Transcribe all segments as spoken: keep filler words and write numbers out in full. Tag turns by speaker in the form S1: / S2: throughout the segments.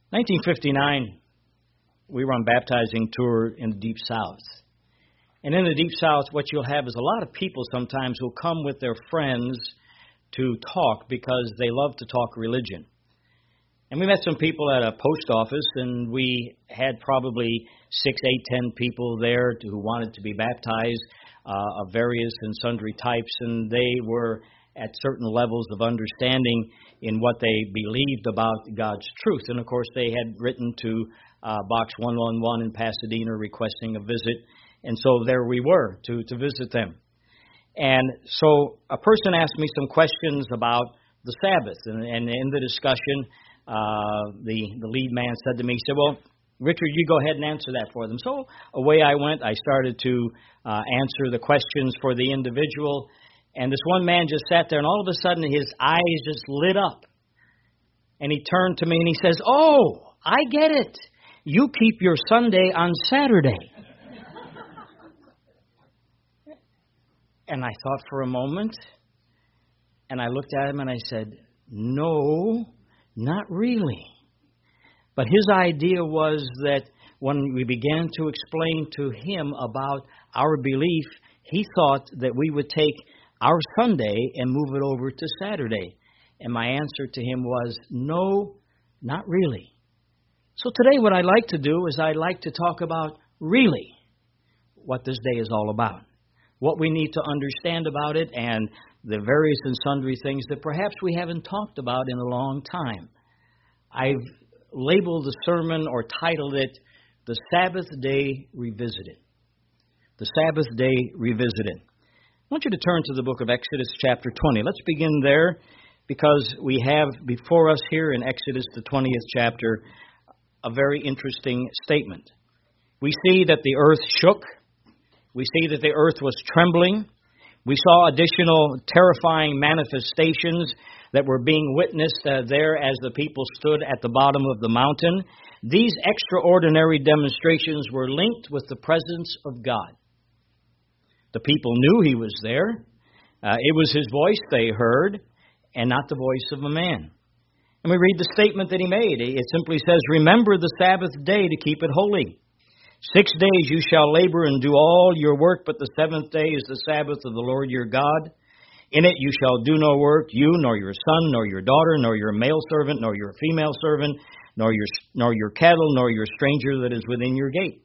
S1: nineteen fifty-nine, we were on baptizing tour in the Deep South. And in the Deep South, what you'll have is a lot of people sometimes who'll come with their friends to talk because they love to talk religion. And we met some people at a post office, and we had probably six, eight, ten people there to, who wanted to be baptized uh, of various and sundry types, and they were at certain levels of understanding in what they believed about God's truth. And, of course, they had written to uh, Box one one one in Pasadena requesting a visit, and so there we were to, to visit them. And so a person asked me some questions about the Sabbath, and, and in the discussion, Uh, the, the lead man said to me, he said, well, Richard, you go ahead and answer that for them. So away I went. I started to uh, answer the questions for the individual. And this one man just sat there, and all of a sudden his eyes just lit up. And he turned to me and he says, oh, I get it. You keep your Sunday on Saturday. And I thought for a moment, and I looked at him and I said, no. Not really. But his idea was that when we began to explain to him about our belief, he thought that we would take our Sunday and move it over to Saturday. And my answer to him was, no, not really. So today what I'd like to do is I'd like to talk about really what this day is all about, what we need to understand about it, and the various and sundry things that perhaps we haven't talked about in a long time. I've labeled the sermon or titled it, The Sabbath Day Revisited. The Sabbath Day Revisited. I want you to turn to the book of Exodus chapter twenty. Let's begin there because we have before us here in Exodus the twentieth chapter a very interesting statement. We see that the earth shook. We see that the earth was trembling. We saw additional terrifying manifestations that were being witnessed uh, there as the people stood at the bottom of the mountain. These extraordinary demonstrations were linked with the presence of God. The people knew He was there. Uh, it was His voice they heard, and not the voice of a man. And we read the statement that He made. It simply says, remember the Sabbath day to keep it holy. Six days you shall labor and do all your work, but the seventh day is the Sabbath of the Lord your God. In it you shall do no work, you, nor your son, nor your daughter, nor your male servant, nor your female servant, nor your nor your cattle, nor your stranger that is within your gate.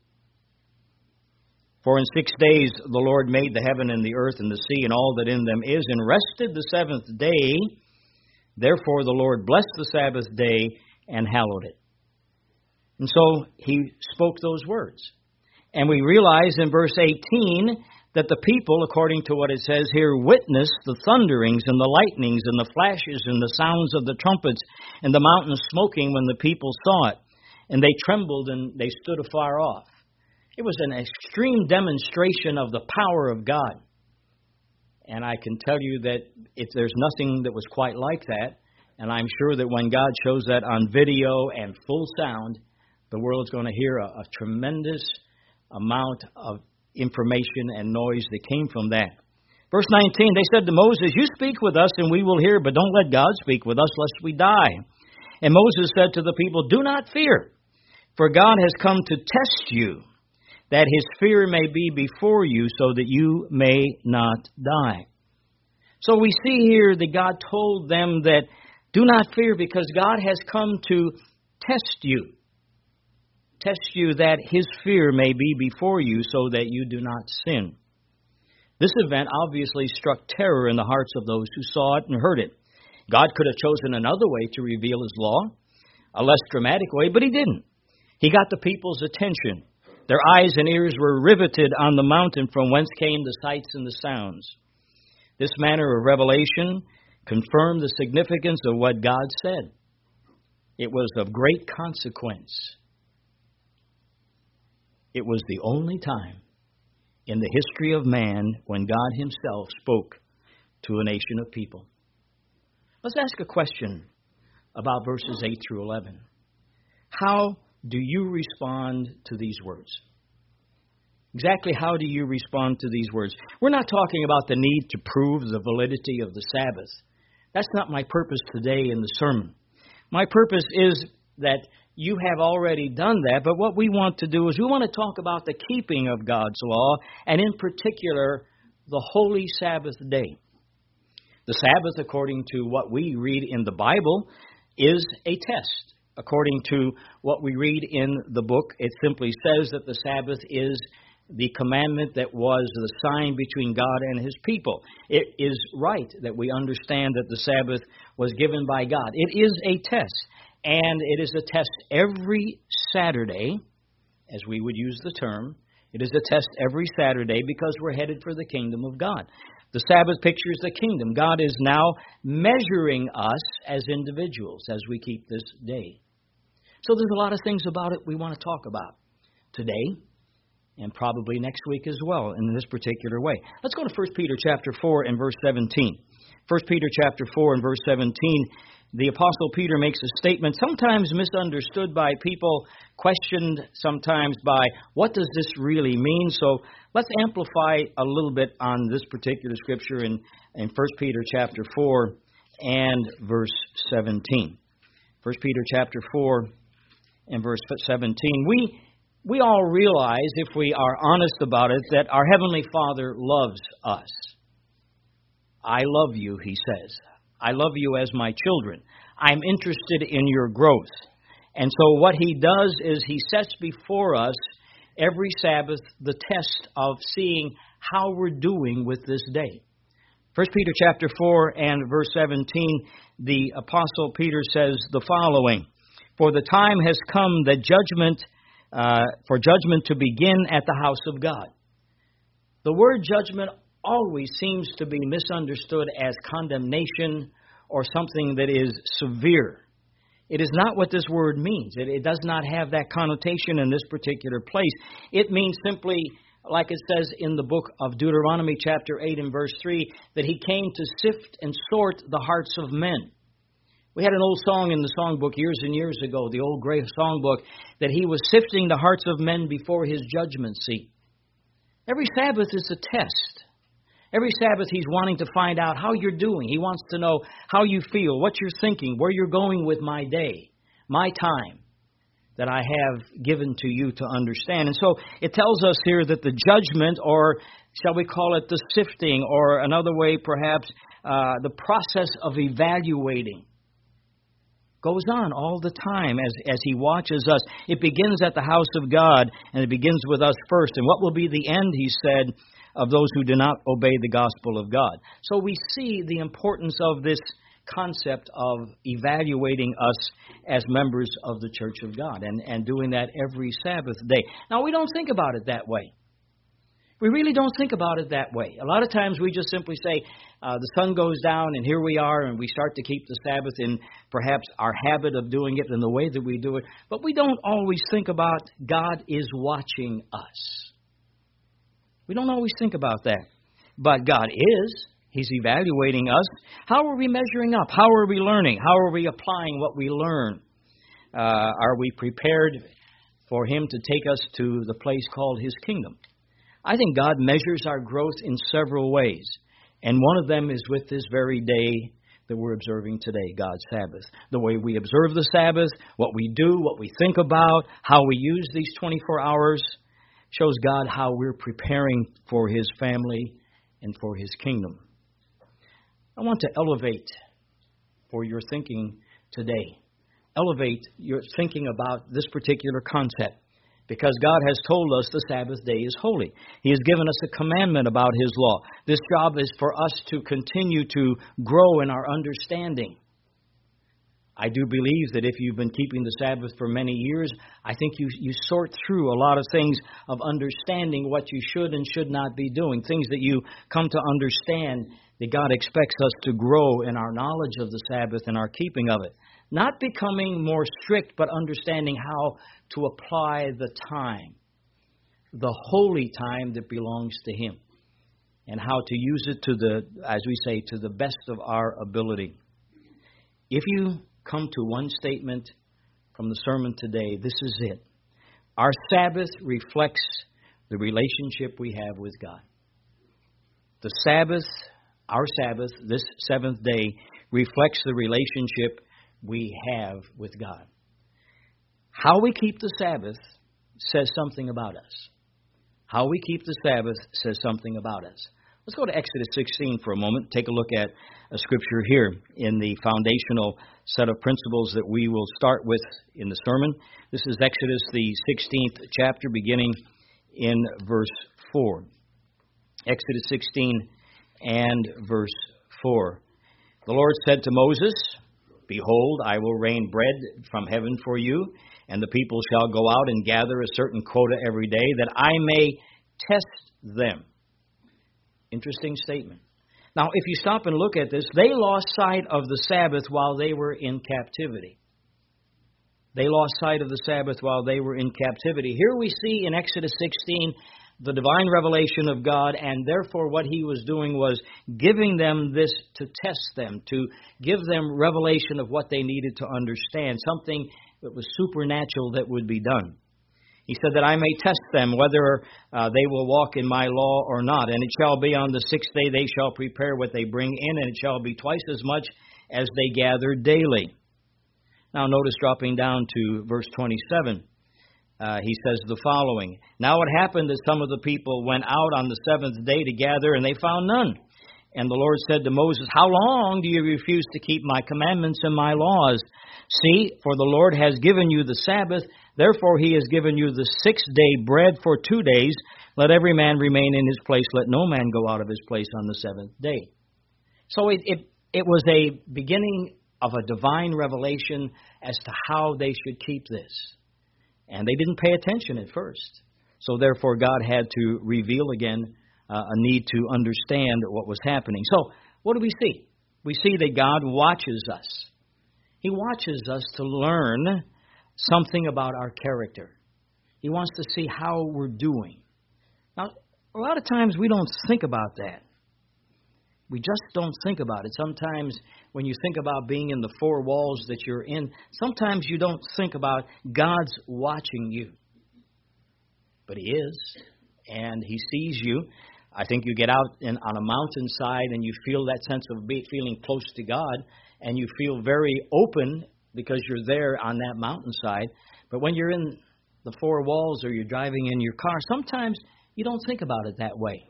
S1: For in six days the Lord made the heaven and the earth and the sea and all that in them is, and rested the seventh day. Therefore the Lord blessed the Sabbath day and hallowed it. And so He spoke those words. And we realize in verse eighteen that the people, according to what it says here, witnessed the thunderings and the lightnings and the flashes and the sounds of the trumpets and the mountain smoking when the people saw it. And they trembled and they stood afar off. It was an extreme demonstration of the power of God. And I can tell you that if there's nothing that was quite like that, and I'm sure that when God shows that on video and full sound, the world's going to hear a, a tremendous amount of information and noise that came from that. Verse nineteen, they said to Moses, you speak with us and we will hear, but don't let God speak with us lest we die. And Moses said to the people, do not fear, for God has come to test you, that His fear may be before you, so that you may not die. So we see here that God told them that do not fear, because God has come to test you. Test you that His fear may be before you, so that you do not sin. This event obviously struck terror in the hearts of those who saw it and heard it. God could have chosen another way to reveal His law, a less dramatic way, but He didn't. He got the people's attention. Their eyes and ears were riveted on the mountain from whence came the sights and the sounds. This manner of revelation confirmed the significance of what God said. It was of great consequence. It was the only time in the history of man when God Himself spoke to a nation of people. Let's ask a question about verses eight through eleven. How do you respond to these words? Exactly how do you respond to these words? We're not talking about the need to prove the validity of the Sabbath. That's not my purpose today in the sermon. My purpose is that you have already done that, but what we want to do is we want to talk about the keeping of God's law, and in particular, the Holy Sabbath day. The Sabbath, according to what we read in the Bible, is a test. According to what we read in the book, it simply says that the Sabbath is the commandment that was the sign between God and His people. It is right that we understand that the Sabbath was given by God. It is a test, and it is a test every Saturday, as we would use the term. It is a test every Saturday because we're headed for the kingdom of God. The Sabbath pictures the kingdom. God is now measuring us as individuals as we keep this day. So there's a lot of things about it we want to talk about today and probably next week as well in this particular way. Let's go to First Peter chapter four and verse seventeen. First Peter chapter four and verse seventeen. The Apostle Peter makes a statement sometimes misunderstood by people, questioned sometimes by what does this really mean? So let's amplify a little bit on this particular scripture in, in First Peter chapter four and verse seventeen. First Peter chapter four and verse seventeen. We we all realize, if we are honest about it, that our Heavenly Father loves us. I love you, He says. I love you as my children. I'm interested in your growth. And so what He does is He sets before us every Sabbath the test of seeing how we're doing with this day. First Peter chapter four and verse seventeen, the Apostle Peter says the following: For the time has come that judgment, uh, for judgment to begin at the house of God. The word judgment always seems to be misunderstood as condemnation or something that is severe. It is not what this word means. It, it does not have that connotation in this particular place. It means simply, like it says in the book of Deuteronomy chapter eight and verse three, that He came to sift and sort the hearts of men. We had an old song in the songbook years and years ago, the old gray songbook, that He was sifting the hearts of men before His judgment seat. Every Sabbath is a test. Every Sabbath He's wanting to find out how you're doing. He wants to know how you feel, what you're thinking, where you're going with my day, my time that I have given to you to understand. And so it tells us here that the judgment, or shall we call it the sifting, or another way perhaps, uh, the process of evaluating, goes on all the time as, as He watches us. It begins at the house of God, and it begins with us first. And what will be the end, He said, of those who do not obey the gospel of God. So we see the importance of this concept of evaluating us as members of the church of God, and, and doing that every Sabbath day. Now, we don't think about it that way. We really don't think about it that way. A lot of times we just simply say, uh, the sun goes down and here we are, and we start to keep the Sabbath in perhaps our habit of doing it in the way that we do it. But we don't always think about God is watching us. We don't always think about that. But God is. He's evaluating us. How are we measuring up? How are we learning? How are we applying what we learn? Uh, are we prepared for Him to take us to the place called His kingdom? I think God measures our growth in several ways. And one of them is with this very day that we're observing today, God's Sabbath. The way we observe the Sabbath, what we do, what we think about, how we use these twenty-four hours, shows God how we're preparing for His family and for His kingdom. I want to elevate for your thinking today. Elevate your thinking about this particular concept, because God has told us the Sabbath day is holy. He has given us a commandment about His law. This job is for us to continue to grow in our understanding. I do believe that if you've been keeping the Sabbath for many years, I think you, you sort through a lot of things of understanding what you should and should not be doing, things that you come to understand that God expects us to grow in our knowledge of the Sabbath and our keeping of it. Not becoming more strict, but understanding how to apply the time, the holy time that belongs to Him, and how to use it to the, as we say, to the best of our ability. If you come to one statement from the sermon today, this is it. Our Sabbath reflects the relationship we have with God. The Sabbath, our Sabbath, this seventh day, reflects the relationship we have with God. How we keep the Sabbath says something about us. How we keep the Sabbath says something about us. Let's go to Exodus sixteen for a moment. Take a look at a scripture here in the foundational set of principles that we will start with in the sermon. This is Exodus, the sixteenth chapter, beginning in verse four. Exodus sixteen and verse four. The Lord said to Moses, "Behold, I will rain bread from heaven for you, and the people shall go out and gather a certain quota every day, that I may test them." Interesting statement. Now, if you stop and look at this, they lost sight of the Sabbath while they were in captivity. They lost sight of the Sabbath while they were in captivity. Here we see in Exodus sixteen the divine revelation of God, and therefore what he was doing was giving them this to test them, to give them revelation of what they needed to understand, something that was supernatural that would be done. He said that I may test them whether uh, they will walk in my law or not. And it shall be on the sixth day they shall prepare what they bring in, and it shall be twice as much as they gather daily. Now notice dropping down to verse twenty-seven. Uh, he says the following. Now it happened that some of the people went out on the seventh day to gather, and they found none. And the Lord said to Moses, "How long do you refuse to keep my commandments and my laws? See, for the Lord has given you the Sabbath, therefore he has given you the sixth day bread for two days. Let every man remain in his place, let no man go out of his place on the seventh day." So it, it, it was a beginning of a divine revelation as to how they should keep this. And they didn't pay attention at first. So therefore God had to reveal again uh, a need to understand what was happening. So what do we see? We see that God watches us. He watches us to learn something about our character. He wants to see how we're doing. Now, a lot of times we don't think about that. We just don't think about it. Sometimes when you think about being in the four walls that you're in, sometimes you don't think about God's watching you. But He is, and He sees you. I think you get out in, on a mountainside and you feel that sense of be, feeling close to God, and you feel very open because you're there on that mountainside. But when you're in the four walls or you're driving in your car, sometimes you don't think about it that way.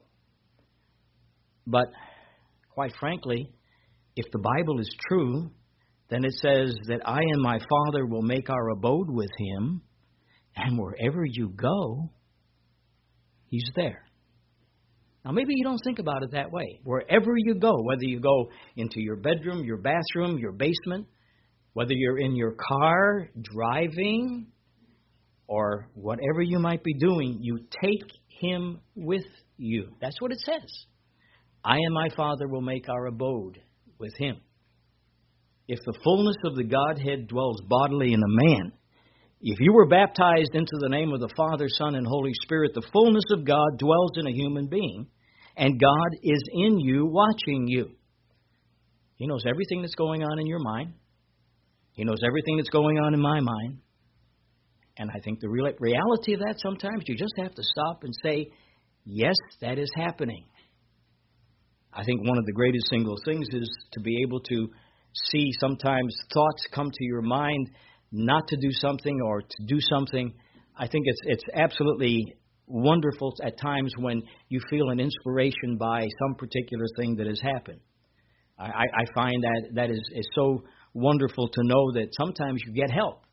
S1: But quite frankly, if the Bible is true, then it says that I and my Father will make our abode with Him, and wherever you go, He's there. Now, maybe you don't think about it that way. Wherever you go, whether you go into your bedroom, your bathroom, your basement, whether you're in your car, driving, or whatever you might be doing, you take Him with you. That's what it says. I and my Father will make our abode with Him. If the fullness of the Godhead dwells bodily in a man, if you were baptized into the name of the Father, Son, and Holy Spirit, the fullness of God dwells in a human being, and God is in you, watching you. He knows everything that's going on in your mind. He knows everything that's going on in my mind. And I think the real reality of that, sometimes you just have to stop and say, yes, that is happening. I think one of the greatest single things is to be able to see sometimes thoughts come to your mind not to do something or to do something. I think it's it's absolutely wonderful at times when you feel an inspiration by some particular thing that has happened. I, I find that that is, is so wonderful to know that sometimes you get help.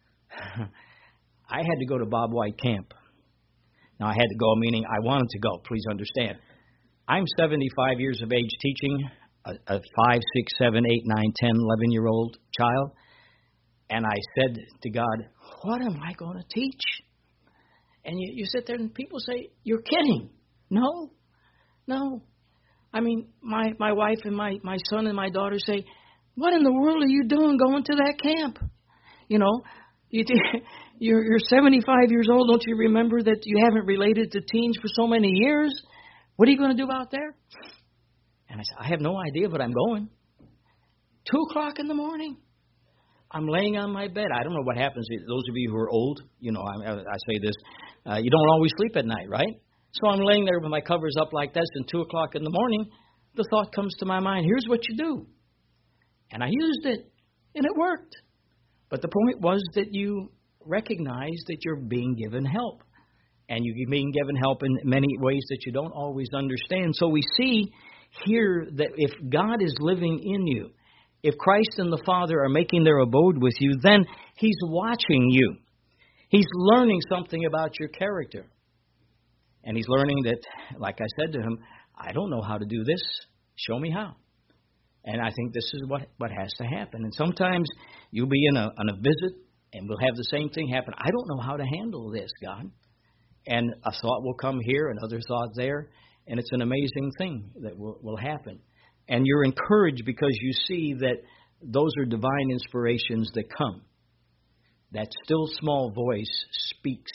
S1: I had to go to Bob White camp. Now, I had to go, meaning I wanted to go, please understand. I'm seventy-five years of age teaching a, a five, six, seven, eight, nine, ten, eleven-year-old child. And I said to God, what am I going to teach? And you, you sit there and people say, you're kidding. No, no. I mean, my, my wife and my, my son and my daughter say, what in the world are you doing going to that camp? You know, you, you're, you're seventy-five years old. Don't you remember that you haven't related to teens for so many years? What are you going to do out there? And I said, I have no idea, but I'm going. Two o'clock in the morning. I'm laying on my bed. I don't know what happens. Those of you who are old, you know, I, I say this, uh, you don't always sleep at night, right? So I'm laying there with my covers up like this, and two o'clock in the morning, the thought comes to my mind, here's what you do. And I used it, and it worked. But the point was that you recognize that you're being given help. And you're being given help in many ways that you don't always understand. So we see here that if God is living in you, if Christ and the Father are making their abode with you, then He's watching you. He's learning something about your character. And He's learning that, like I said to him, I don't know how to do this. Show me how. And I think this is what, what has to happen. And sometimes you'll be in a, on a visit and we'll have the same thing happen. I don't know how to handle this, God. And a thought will come here, another thought there, and it's an amazing thing that will, will happen. And you're encouraged because you see that those are divine inspirations that come. That still small voice speaks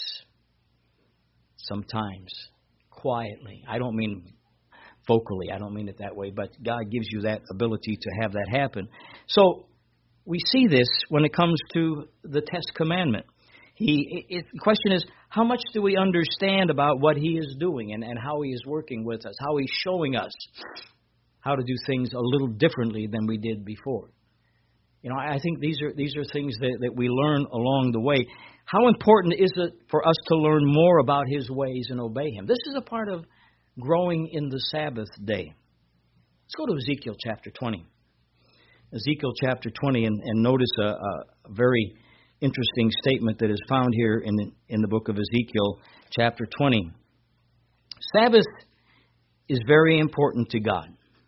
S1: sometimes quietly. I don't mean vocally, I don't mean it that way, but God gives you that ability to have that happen. So we see this when it comes to the tenth commandment. He, it, the question is, how much do we understand about what He is doing and, and how He is working with us, how He's showing us how to do things a little differently than we did before? You know, I think these are these are things that, that we learn along the way. How important is it for us to learn more about His ways and obey Him? This is a part of growing in the Sabbath day. Let's go to Ezekiel chapter twenty. Ezekiel chapter twenty, and, and notice a, a very interesting statement that is found here in in the book of Ezekiel, chapter twenty. Sabbath is very important to God.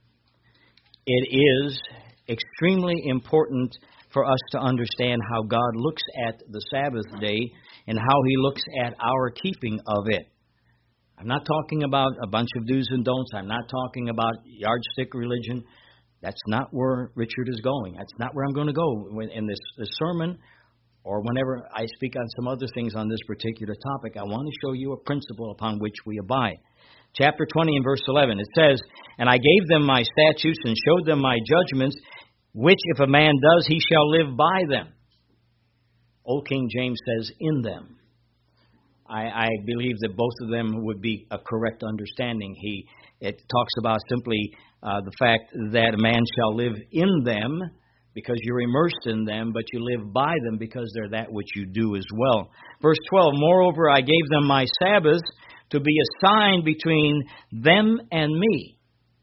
S1: It is extremely important for us to understand how God looks at the Sabbath day and how He looks at our keeping of it. I'm not talking about a bunch of do's and don'ts. I'm not talking about yardstick religion. That's not where Richard is going. That's not where I'm going to go in this, this sermon. Or whenever I speak on some other things on this particular topic, I want to show you a principle upon which we abide. Chapter twenty and verse eleven, it says, And I gave them my statutes and showed them my judgments, which if a man does, he shall live by them. Old King James says, in them. I, I believe that both of them would be a correct understanding. He It talks about simply uh, the fact that a man shall live in them, because you're immersed in them, but you live by them because they're that which you do as well. Verse twelve, Moreover, I gave them my Sabbaths to be a sign between them and me.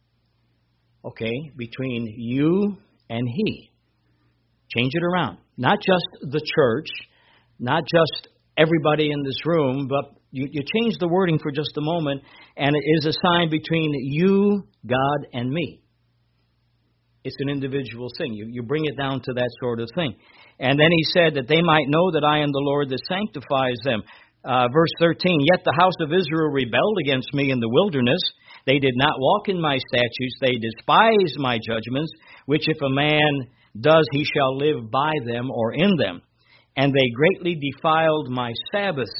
S1: Okay, between you and He. Change it around. Not just the church, not just everybody in this room, but you, you change the wording for just a moment, and it is a sign between you, God, and me. It's an individual thing. You, you bring it down to that sort of thing. And then He said that they might know that I am the Lord that sanctifies them. Uh, verse thirteen, Yet the house of Israel rebelled against me in the wilderness. They did not walk in my statutes. They despised my judgments, which if a man does, he shall live by them or in them. And they greatly defiled my Sabbaths.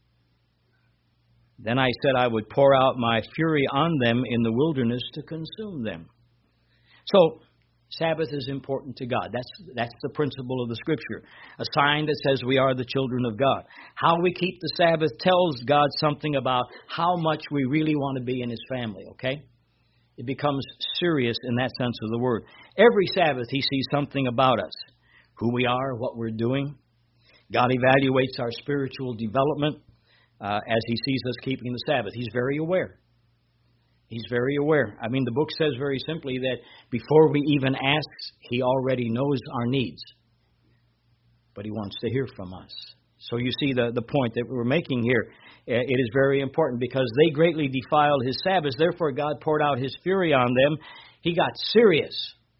S1: Then I said I would pour out my fury on them in the wilderness to consume them. So, Sabbath is important to God. That's that's the principle of the Scripture. A sign that says we are the children of God. How we keep the Sabbath tells God something about how much we really want to be in His family, okay? It becomes serious in that sense of the word. Every Sabbath He sees something about us. Who we are, what we're doing. God evaluates our spiritual development uh, as He sees us keeping the Sabbath. He's very aware. He's very aware. I mean, the book says very simply that before we even ask, He already knows our needs. But He wants to hear from us. So you see the, the point that we're making here. It is very important because they greatly defiled His Sabbaths. Therefore, God poured out His fury on them. He got serious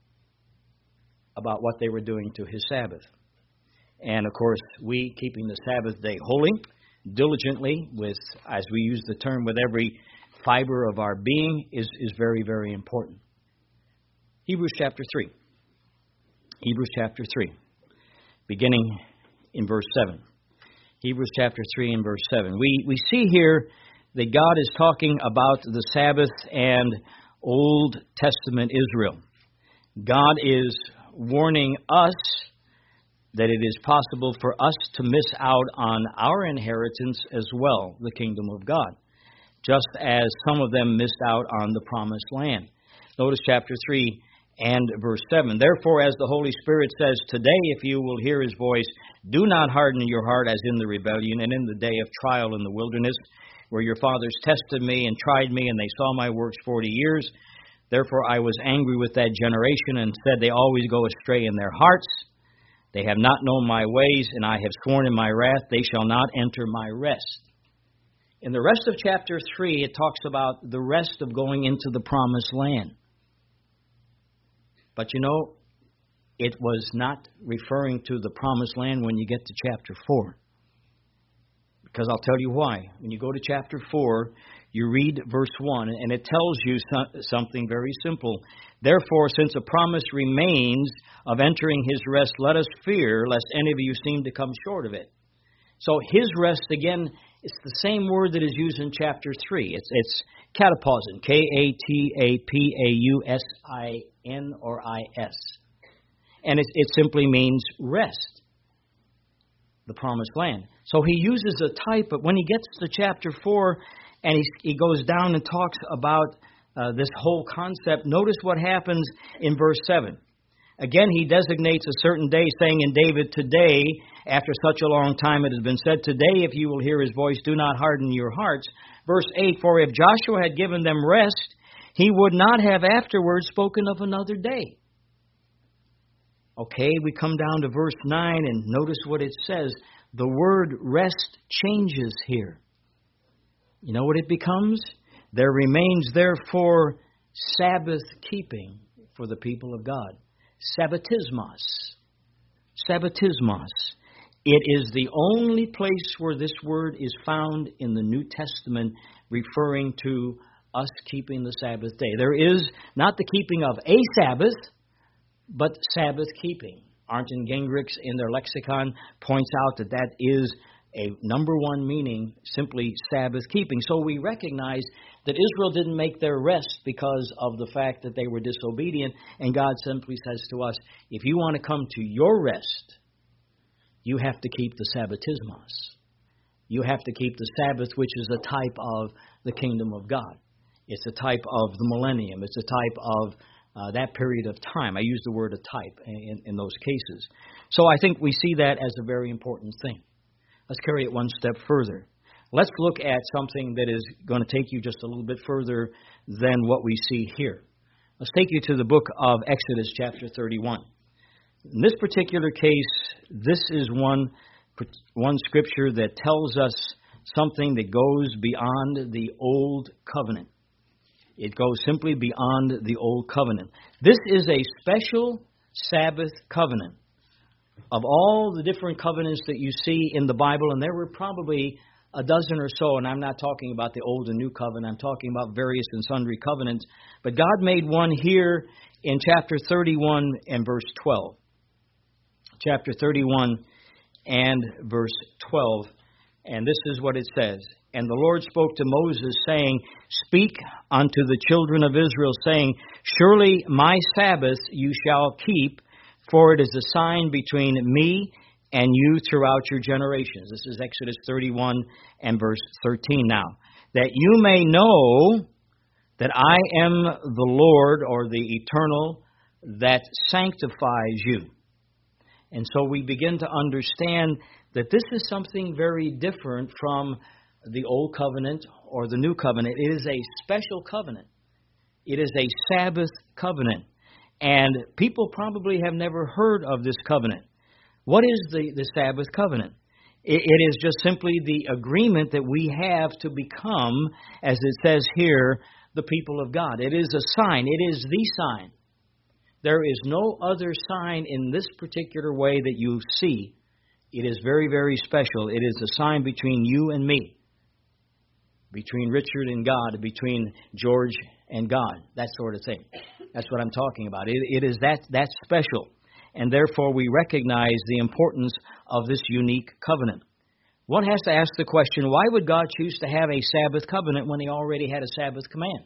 S1: about what they were doing to His Sabbath. And, of course, we, keeping the Sabbath day holy, diligently, with, as we use the term, with every fiber of our being, is, is very, very important. Hebrews chapter three. Hebrews chapter three, beginning in verse seven. Hebrews chapter three and verse seven. We, we see here that God is talking about the Sabbath and Old Testament Israel. God is warning us that it is possible for us to miss out on our inheritance as well, the kingdom of God, just as some of them missed out on the promised land. Notice chapter three and verse seven. Therefore, as the Holy Spirit says, today if you will hear his voice, do not harden your heart as in the rebellion and in the day of trial in the wilderness, where your fathers tested me and tried me, and they saw my works forty years. Therefore I was angry with that generation and said, they always go astray in their hearts. They have not known my ways, and I have sworn in my wrath, they shall not enter my rest. In the rest of chapter three, it talks about the rest of going into the promised land. But you know, it was not referring to the promised land when you get to chapter four. Because I'll tell you why. When you go to chapter four, you read verse one, and it tells you something very simple. Therefore, since a promise remains of entering his rest, let us fear lest any of you seem to come short of it. So his rest, again, it's the same word that is used in chapter three. It's it's katapausin, K A T A P A U S I N or I S. And it, it simply means rest, the promised land. So he uses a type, but when he gets to chapter four and he, he goes down and talks about uh, this whole concept, notice what happens in verse seven. Again, he designates a certain day, saying in David, today, after such a long time it has been said, today if you will hear his voice, do not harden your hearts. Verse eight, for if Joshua had given them rest, he would not have afterwards spoken of another day. Okay, we come down to verse nine and notice what it says. The word rest changes here. You know what it becomes? There remains therefore Sabbath keeping for the people of God. Sabbatismos. Sabbatismos. It is the only place where this word is found in the New Testament referring to us keeping the Sabbath day. There is not the keeping of a Sabbath, but Sabbath keeping. Arndt Gingrich in their lexicon points out that that is a number one meaning, simply Sabbath keeping. So we recognize that Israel didn't make their rest because of the fact that they were disobedient, and God simply says to us, if you want to come to your rest, you have to keep the Sabbatismos. You have to keep the Sabbath, which is a type of the kingdom of God. It's a type of the millennium. It's a type of uh, that period of time. I use the word a type in, in those cases. So I think we see that as a very important thing. Let's carry it one step further. Let's look at something that is going to take you just a little bit further than what we see here. Let's take you to the book of Exodus, chapter thirty-one. In this particular case, this is one, one scripture that tells us something that goes beyond the old covenant. It goes simply beyond the old covenant. This is a special Sabbath covenant. Of all the different covenants that you see in the Bible, and there were probably a dozen or so, and I'm not talking about the old and new covenant, I'm talking about various and sundry covenants, but God made one here in chapter thirty-one and verse twelve. Chapter thirty-one and verse twelve, and this is what it says. And the Lord spoke to Moses, saying, speak unto the children of Israel, saying, surely my Sabbath you shall keep, for it is a sign between me and you throughout your generations. This is Exodus thirty-one and verse thirteen now. That you may know that I am the Lord, or the eternal, that sanctifies you. And so we begin to understand that this is something very different from the old covenant or the new covenant. It is a special covenant. It is a Sabbath covenant. And people probably have never heard of this covenant. What is the, the Sabbath covenant? It, it is just simply the agreement that we have to become, as it says here, the people of God. It is a sign. It is the sign. There is no other sign in this particular way that you see. It is very, very special. It is a sign between you and me, between Richard and God, between George and God, that sort of thing. That's what I'm talking about. It, it is that, that special, and therefore we recognize the importance of this unique covenant. One has to ask the question, why would God choose to have a Sabbath covenant when he already had a Sabbath command?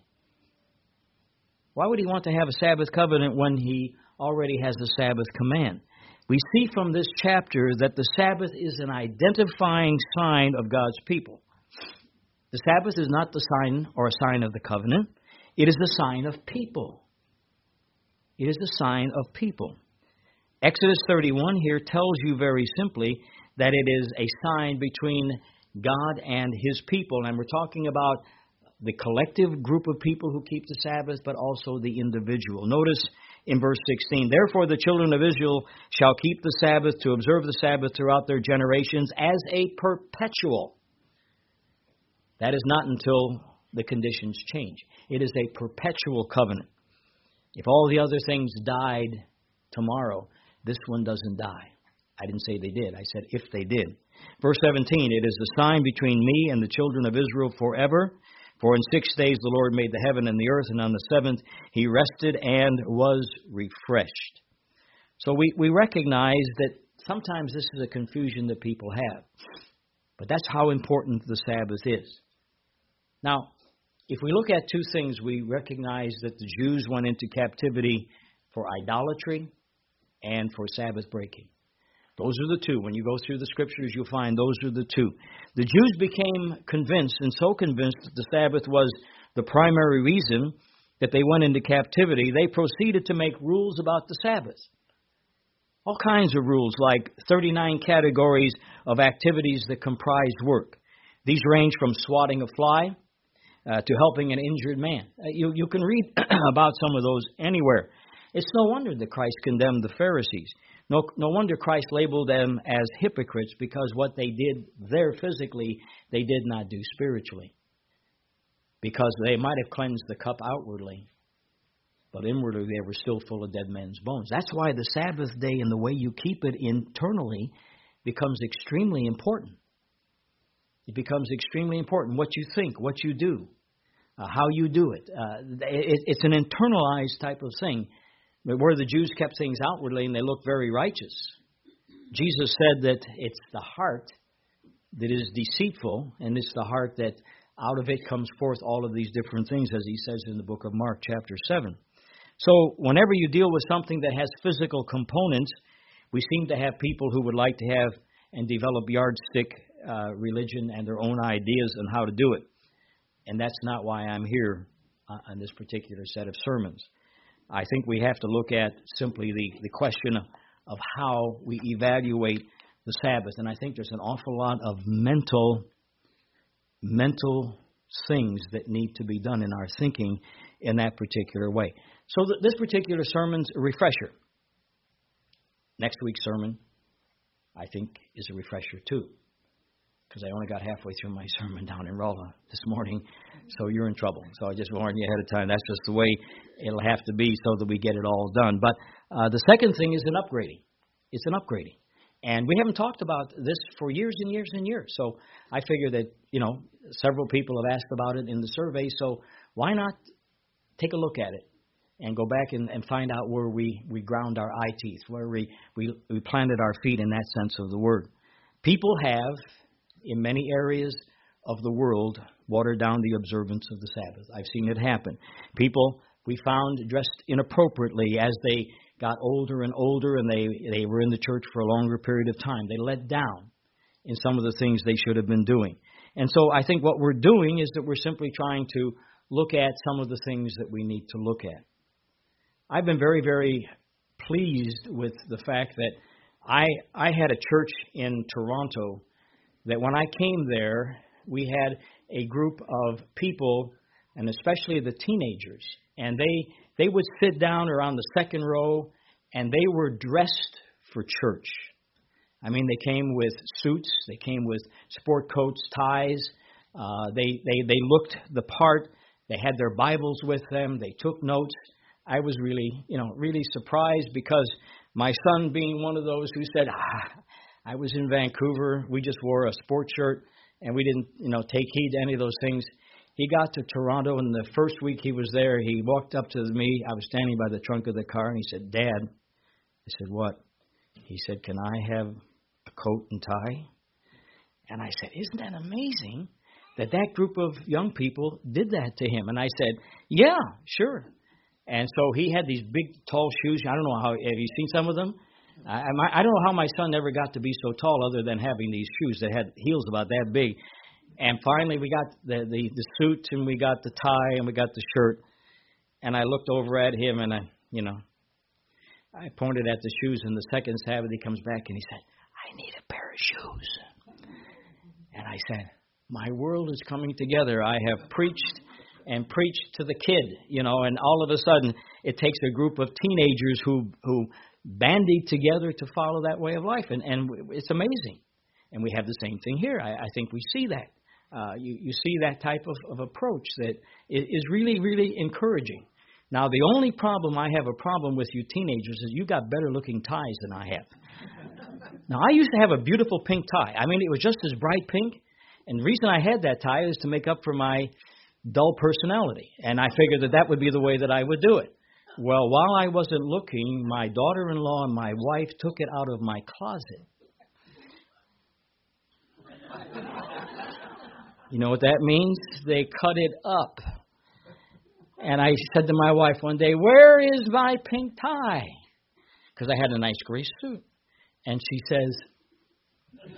S1: Why would he want to have a Sabbath covenant when he already has a Sabbath command? We see from this chapter that the Sabbath is an identifying sign of God's people. The Sabbath is not the sign or a sign of the covenant. It is a sign of people. It is a sign of people. Exodus thirty-one here tells you very simply that it is a sign between God and His people. And we're talking about the collective group of people who keep the Sabbath, but also the individual. Notice in verse sixteen, therefore the children of Israel shall keep the Sabbath to observe the Sabbath throughout their generations as a perpetual. That is not until the conditions change. It is a perpetual covenant. If all the other things died tomorrow, this one doesn't die. I didn't say they did. I said if they did. Verse seventeen, it is the sign between me and the children of Israel forever. For in six days the Lord made the heaven and the earth, and on the seventh He rested and was refreshed. So we, we recognize that sometimes this is a confusion that people have. But that's how important the Sabbath is. Now, if we look at two things, we recognize that the Jews went into captivity for idolatry and for Sabbath breaking. Those are the two. When you go through the Scriptures, you'll find those are the two. The Jews became convinced, and so convinced that the Sabbath was the primary reason that they went into captivity, they proceeded to make rules about the Sabbath. All kinds of rules, like thirty-nine categories of activities that comprised work. These range from swatting a fly uh, to helping an injured man. Uh, you, you can read about some of those anywhere. It's no wonder that Christ condemned the Pharisees. No, no wonder Christ labeled them as hypocrites, because what they did there physically, they did not do spiritually. Because they might have cleansed the cup outwardly, but inwardly they were still full of dead men's bones. That's why the Sabbath day and the way you keep it internally becomes extremely important. It becomes extremely important. What you think, what you do, uh, how you do it. Uh, it. It's an internalized type of thing. But where the Jews kept things outwardly and they looked very righteous. Jesus said that it's the heart that is deceitful, and it's the heart that out of it comes forth all of these different things, as He says in the book of Mark, chapter seven. So whenever you deal with something that has physical components, we seem to have people who would like to have and develop yardstick uh, religion and their own ideas on how to do it. And that's not why I'm here uh, on this particular set of sermons. I think we have to look at simply the, the question of, of how we evaluate the Sabbath. And I think there's an awful lot of mental, mental things that need to be done in our thinking in that particular way. So th- this particular sermon's a refresher. Next week's sermon, I think, is a refresher too. Because I only got halfway through my sermon down in Rolla this morning, so you're in trouble. So I just warned you ahead of time. That's just the way it'll have to be so that we get it all done. But uh, the second thing is an upgrading. It's an upgrading. And we haven't talked about this for years and years and years. So I figure that, you know, several people have asked about it in the survey. So why not take a look at it and go back and, and find out where we, we ground our eye teeth, where we, we, we planted our feet in that sense of the word. People have, in many areas of the world, watered down the observance of the Sabbath. I've seen it happen. People, we found, dressed inappropriately as they got older and older, and they, they were in the church for a longer period of time. They let down in some of the things they should have been doing. And so I think what we're doing is that we're simply trying to look at some of the things that we need to look at. I've been very, very pleased with the fact that I I had a church in Toronto that when I came there, we had a group of people, and especially the teenagers, and they they would sit down around the second row, and they were dressed for church. I mean, they came with suits, they came with sport coats, ties, uh, they, they, they looked the part, they had their Bibles with them, they took notes. I was really, you know, really surprised because my son being one of those who said, ah, I was in Vancouver, we just wore a sports shirt, and we didn't, you know, take heed to any of those things. He got to Toronto, and the first week he was there, he walked up to me. I was standing by the trunk of the car, and he said, Dad. I said, what? He said, can I have a coat and tie? And I said, isn't that amazing that that group of young people did that to him? And I said, yeah, sure. And so he had these big, tall shoes. I don't know how, have you seen some of them? I, I don't know how my son never got to be so tall other than having these shoes that had heels about that big. And finally we got the, the, the suit, and we got the tie, and we got the shirt. And I looked over at him, and I, you know, I pointed at the shoes, and the second Sabbath he comes back and he said, I need a pair of shoes. And I said, my world is coming together. I have preached and preached to the kid, you know, and all of a sudden it takes a group of teenagers who who bandied together to follow that way of life. And, and it's amazing. And we have the same thing here. I, I think we see that. Uh, you, you see that type of, of approach that is really, really encouraging. Now, the only problem I have a problem with you teenagers is you got better looking ties than I have. Now, I used to have a beautiful pink tie. I mean, it was just as bright pink. And the reason I had that tie is to make up for my dull personality. And I figured that that would be the way that I would do it. Well, while I wasn't looking, my daughter-in-law and my wife took it out of my closet. You know what that means? They cut it up. And I said to my wife one day, where is my pink tie? Because I had a nice gray suit. And she says,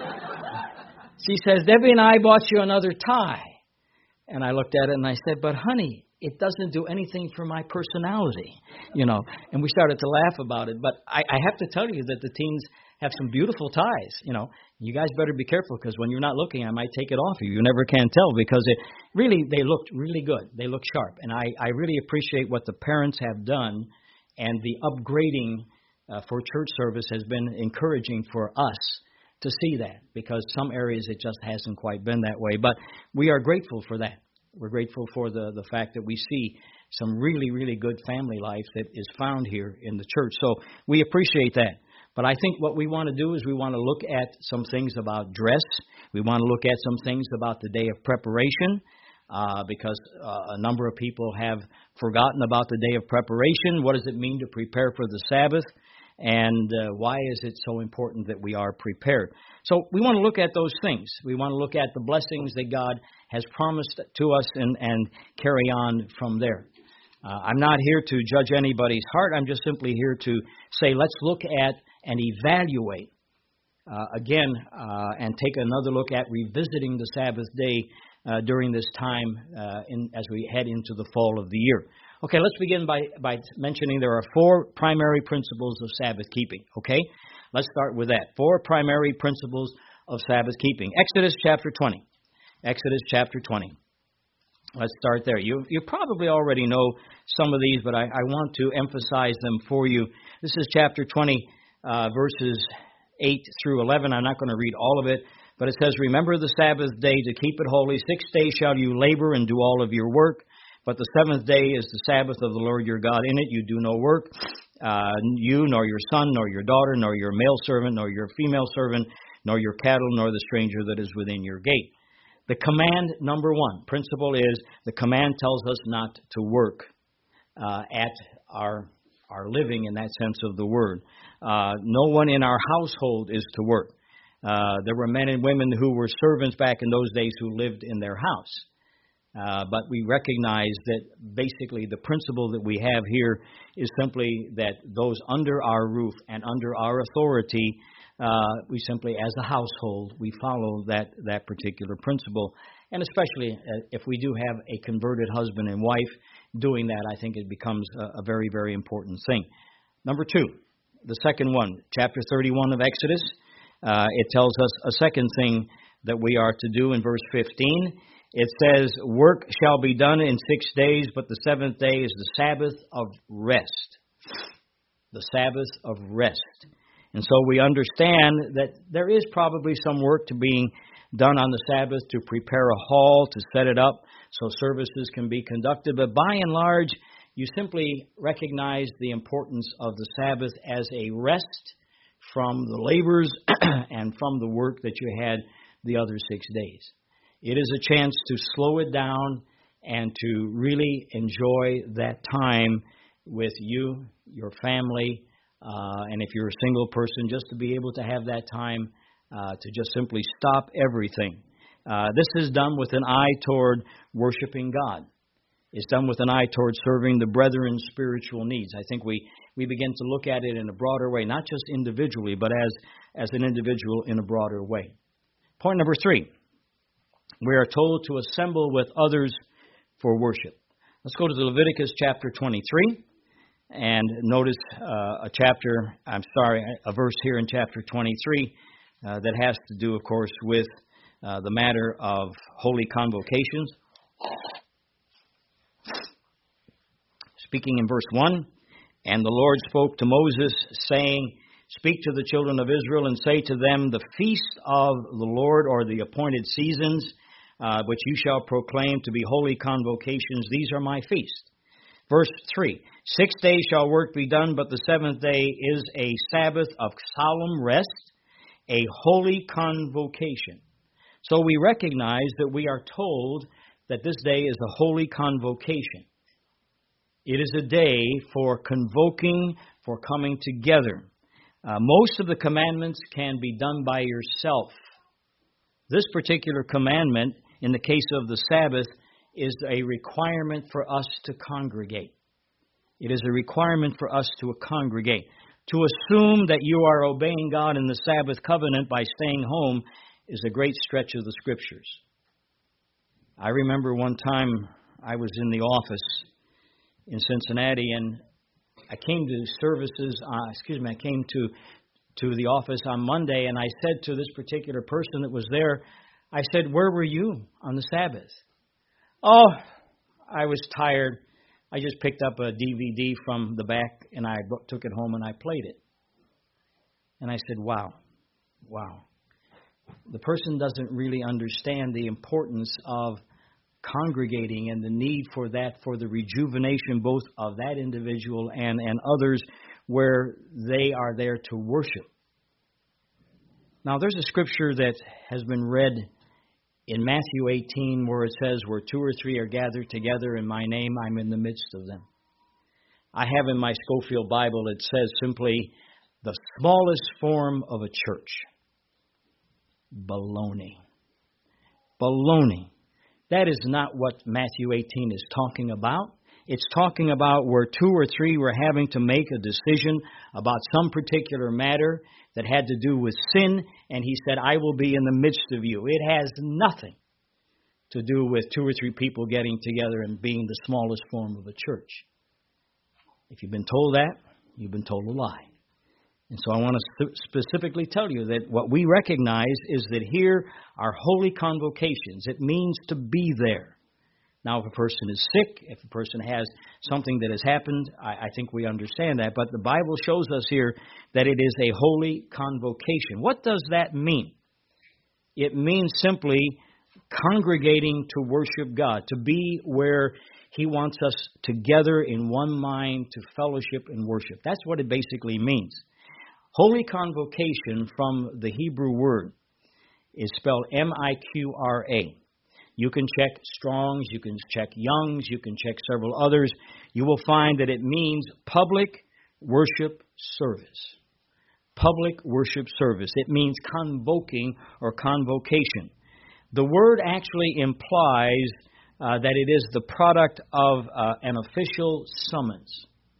S1: she says, Debbie and I bought you another tie. And I looked at it and I said, but honey, it doesn't do anything for my personality, you know. And we started to laugh about it. But I, I have to tell you that the teens have some beautiful ties, you know. You guys better be careful because when you're not looking, I might take it off of you. You never can tell because it really, they looked really good. They look sharp. And I, I really appreciate what the parents have done, and the upgrading uh, for church service has been encouraging for us to see that, because some areas it just hasn't quite been that way. But we are grateful for that. We're grateful for the, the fact that we see some really, really good family life that is found here in the church. So we appreciate that. But I think what we want to do is we want to look at some things about dress. We want to look at some things about the day of preparation, uh, because uh, a number of people have forgotten about the day of preparation. What does it mean to prepare for the Sabbath? And uh, why is it so important that we are prepared? So we want to look at those things. We want to look at the blessings that God has promised to us and, and carry on from there. Uh, I'm not here to judge anybody's heart. I'm just simply here to say let's look at and evaluate uh, again uh, and take another look at revisiting the Sabbath day uh, during this time uh, in, as we head into the fall of the year. Okay, let's begin by, by mentioning there are four primary principles of Sabbath keeping. Okay, let's start with that. Four primary principles of Sabbath keeping. Exodus chapter twenty. Exodus chapter twenty. Let's start there. You you probably already know some of these, but I, I want to emphasize them for you. This is chapter twenty, uh, verses eight through eleven. I'm not going to read all of it, but it says, remember the Sabbath day to keep it holy. Six days shall you labor and do all of your work. But the seventh day is the Sabbath of the Lord your God. In it you do no work, uh, you, nor your son, nor your daughter, nor your male servant, nor your female servant, nor your cattle, nor the stranger that is within your gate. The command, number one, principle is the command tells us not to work uh, at our our living in that sense of the word. Uh, no one in our household is to work. Uh, there were men and women who were servants back in those days who lived in their house. Uh, but we recognize that basically the principle that we have here is simply that those under our roof and under our authority, uh, we simply, as a household, we follow that, that particular principle. And especially uh, if we do have a converted husband and wife doing that, I think it becomes a, a very, very important thing. Number two, the second one, chapter thirty-one of Exodus, uh, it tells us a second thing that we are to do in verse fifteen. It says, work shall be done in six days, but the seventh day is the Sabbath of rest. The Sabbath of rest. And so we understand that there is probably some work to being done on the Sabbath to prepare a hall, to set it up so services can be conducted. But by and large, you simply recognize the importance of the Sabbath as a rest from the labors and from the work that you had the other six days. It is a chance to slow it down and to really enjoy that time with you, your family, uh, and if you're a single person, just to be able to have that time uh, to just simply stop everything. Uh, this is done with an eye toward worshiping God. It's done with an eye toward serving the brethren's spiritual needs. I think we, we begin to look at it in a broader way, not just individually, but as, as an individual in a broader way. Point number three. We are told to assemble with others for worship. Let's go to the Leviticus chapter twenty-three. And notice uh, a chapter, I'm sorry, a verse here in chapter twenty-three uh, that has to do, of course, with uh, the matter of holy convocations. Speaking in verse one, and the Lord spoke to Moses, saying, Speak to the children of Israel and say to them, the feast of the Lord, or the appointed seasons, uh, which you shall proclaim to be holy convocations, these are my feasts. Verse three, Six days shall work be done, but the seventh day is a Sabbath of solemn rest, a holy convocation. So we recognize that we are told that this day is a holy convocation. It is a day for convoking, for coming together. Uh, most of the commandments can be done by yourself. This particular commandment, in the case of the Sabbath, is a requirement for us to congregate. It is a requirement for us to congregate. To assume that you are obeying God in the Sabbath covenant by staying home is a great stretch of the Scriptures. I remember one time I was in the office in Cincinnati, and I came to services, uh, excuse me, I came to to the office on Monday, and I said to this particular person that was there, I said, where were you on the Sabbath? Oh, I was tired. I just picked up a D V D from the back, and I took it home and I played it. And I said, wow, wow. The person doesn't really understand the importance of congregating and the need for that, for the rejuvenation both of that individual and, and others, where they are there to worship. Now, there's a scripture that has been read in Matthew eighteen where it says, where two or three are gathered together in my name, I'm in the midst of them. I have in my Scofield Bible, it says simply, the smallest form of a church. Baloney. Baloney. That is not what Matthew eighteen is talking about. It's talking about where two or three were having to make a decision about some particular matter that had to do with sin, and he said, I will be in the midst of you. It has nothing to do with two or three people getting together and being the smallest form of a church. If you've been told that, you've been told a lie. And so I want to specifically tell you that what we recognize is that here are holy convocations. It means to be there. Now, if a person is sick, if a person has something that has happened, I, I think we understand that. But the Bible shows us here that it is a holy convocation. What does that mean? It means simply congregating to worship God, to be where He wants us together in one mind to fellowship and worship. That's what it basically means. Holy convocation from the Hebrew word is spelled M I Q R A. You can check Strong's, you can check Young's, you can check several others. You will find that it means public worship service. Public worship service. It means convoking or convocation. The word actually implies uh, that it is the product of uh, an official summons.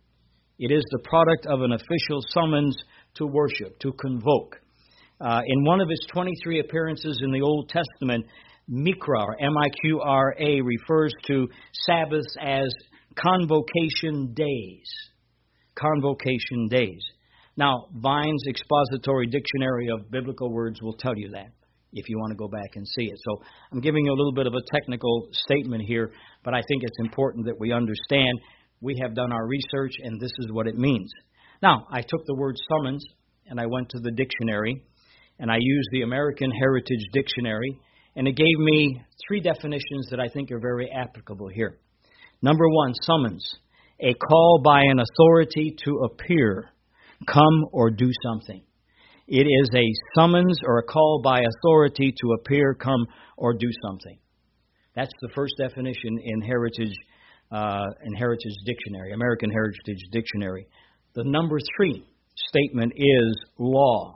S1: It is the product of an official summons to worship, to convoke. Uh, in one of his twenty-three appearances in the Old Testament, Mikra, or M I Q R A, refers to Sabbaths as convocation days. Convocation days. Now, Vine's Expository Dictionary of Biblical Words will tell you that, if you want to go back and see it. So I'm giving you a little bit of a technical statement here, but I think it's important that we understand we have done our research, and this is what it means. Now, I took the word summons, and I went to the dictionary, and I used the American Heritage Dictionary, and it gave me three definitions that I think are very applicable here. Number one, summons, a call by an authority to appear, come, or do something. It is a summons or a call by authority to appear, come, or do something. That's the first definition in Heritage, uh, in Heritage Dictionary, American Heritage Dictionary. The number three statement is law.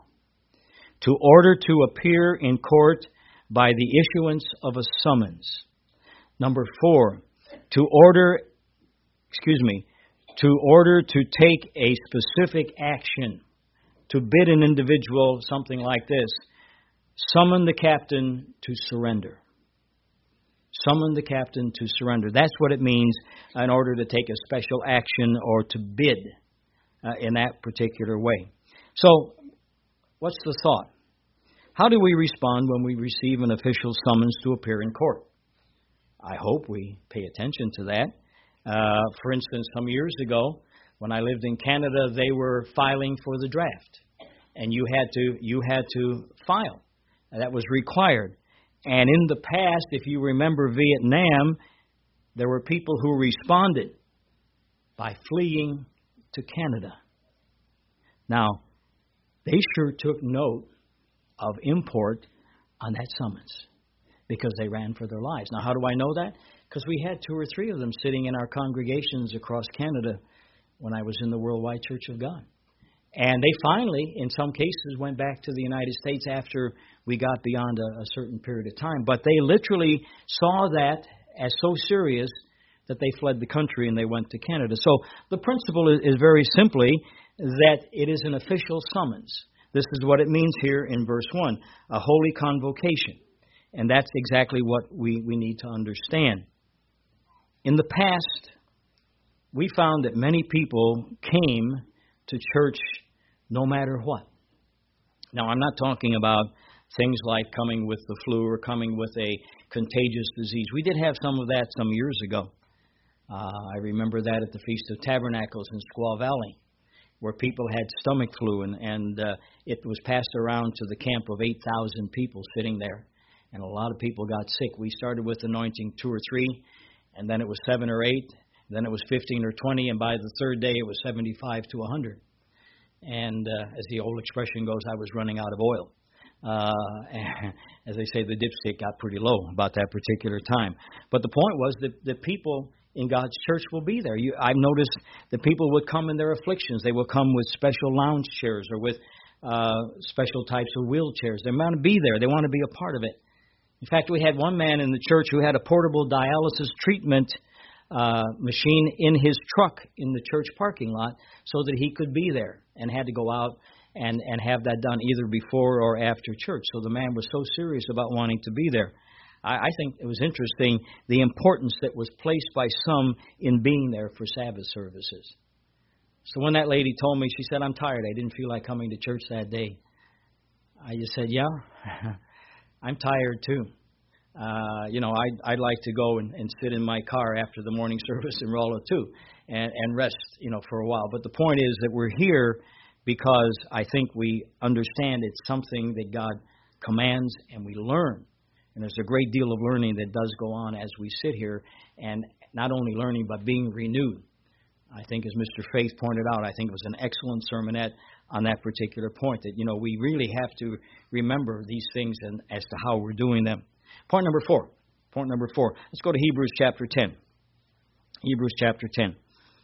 S1: To order to appear in court by the issuance of a summons. Number four, to order, excuse me, to order to take a specific action. To bid an individual something like this, summon the captain to surrender. Summon the captain to surrender. That's what it means in order to take a special action or to bid uh, in that particular way. So, what's the thought? How do we respond when we receive an official summons to appear in court? I hope we pay attention to that. Uh, for instance, some years ago, when I lived in Canada, they were filing for the draft, and you had to you had to file. That was required. And in the past, if you remember Vietnam, there were people who responded by fleeing to Canada. Now, they sure took note of import on that summons because they ran for their lives. Now, how do I know that? Because we had two or three of them sitting in our congregations across Canada when I was in the Worldwide Church of God. And they finally, in some cases, went back to the United States after we got beyond a, a certain period of time. But they literally saw that as so serious that they fled the country and they went to Canada. So the principle is, is very simply that it is an official summons. This is what it means here in verse one, a holy convocation. And that's exactly what we, we need to understand. In the past, we found that many people came to church no matter what. Now, I'm not talking about things like coming with the flu or coming with a contagious disease. We did have some of that some years ago. Uh, I remember that at the Feast of Tabernacles in Squaw Valley, where people had stomach flu, and, and uh, it was passed around to the camp of eight thousand people sitting there. And a lot of people got sick. We started with anointing two or three, and then it was seven or eight, then it was fifteen or twenty, and by the third day it was seventy-five to one hundred. And uh, as the old expression goes, I was running out of oil. Uh, as they say, the dipstick got pretty low about that particular time. But the point was that the people in God's church will be there. You, I've noticed that people would come in their afflictions. They will come with special lounge chairs or with uh, special types of wheelchairs. They want to be there. They want to be a part of it. In fact, we had one man in the church who had a portable dialysis treatment uh, machine in his truck in the church parking lot so that he could be there and had to go out and, and have that done either before or after church. So the man was so serious about wanting to be there. I, I think it was interesting the importance that was placed by some in being there for Sabbath services. So when that lady told me, she said, I'm tired. I didn't feel like coming to church that day. I just said, yeah, I'm tired too. Uh, you know, I'd, I'd like to go and, and sit in my car after the morning service in Rolla too and, and rest, you know, for a while. But the point is that we're here because I think we understand it's something that God commands and we learn. And there's a great deal of learning that does go on as we sit here, and not only learning but being renewed. I think as Mister Faith pointed out, I think it was an excellent sermonette on that particular point, that, you know, we really have to remember these things and as to how we're doing them. Point number four. Point number four. Let's go to Hebrews chapter ten. Hebrews chapter ten.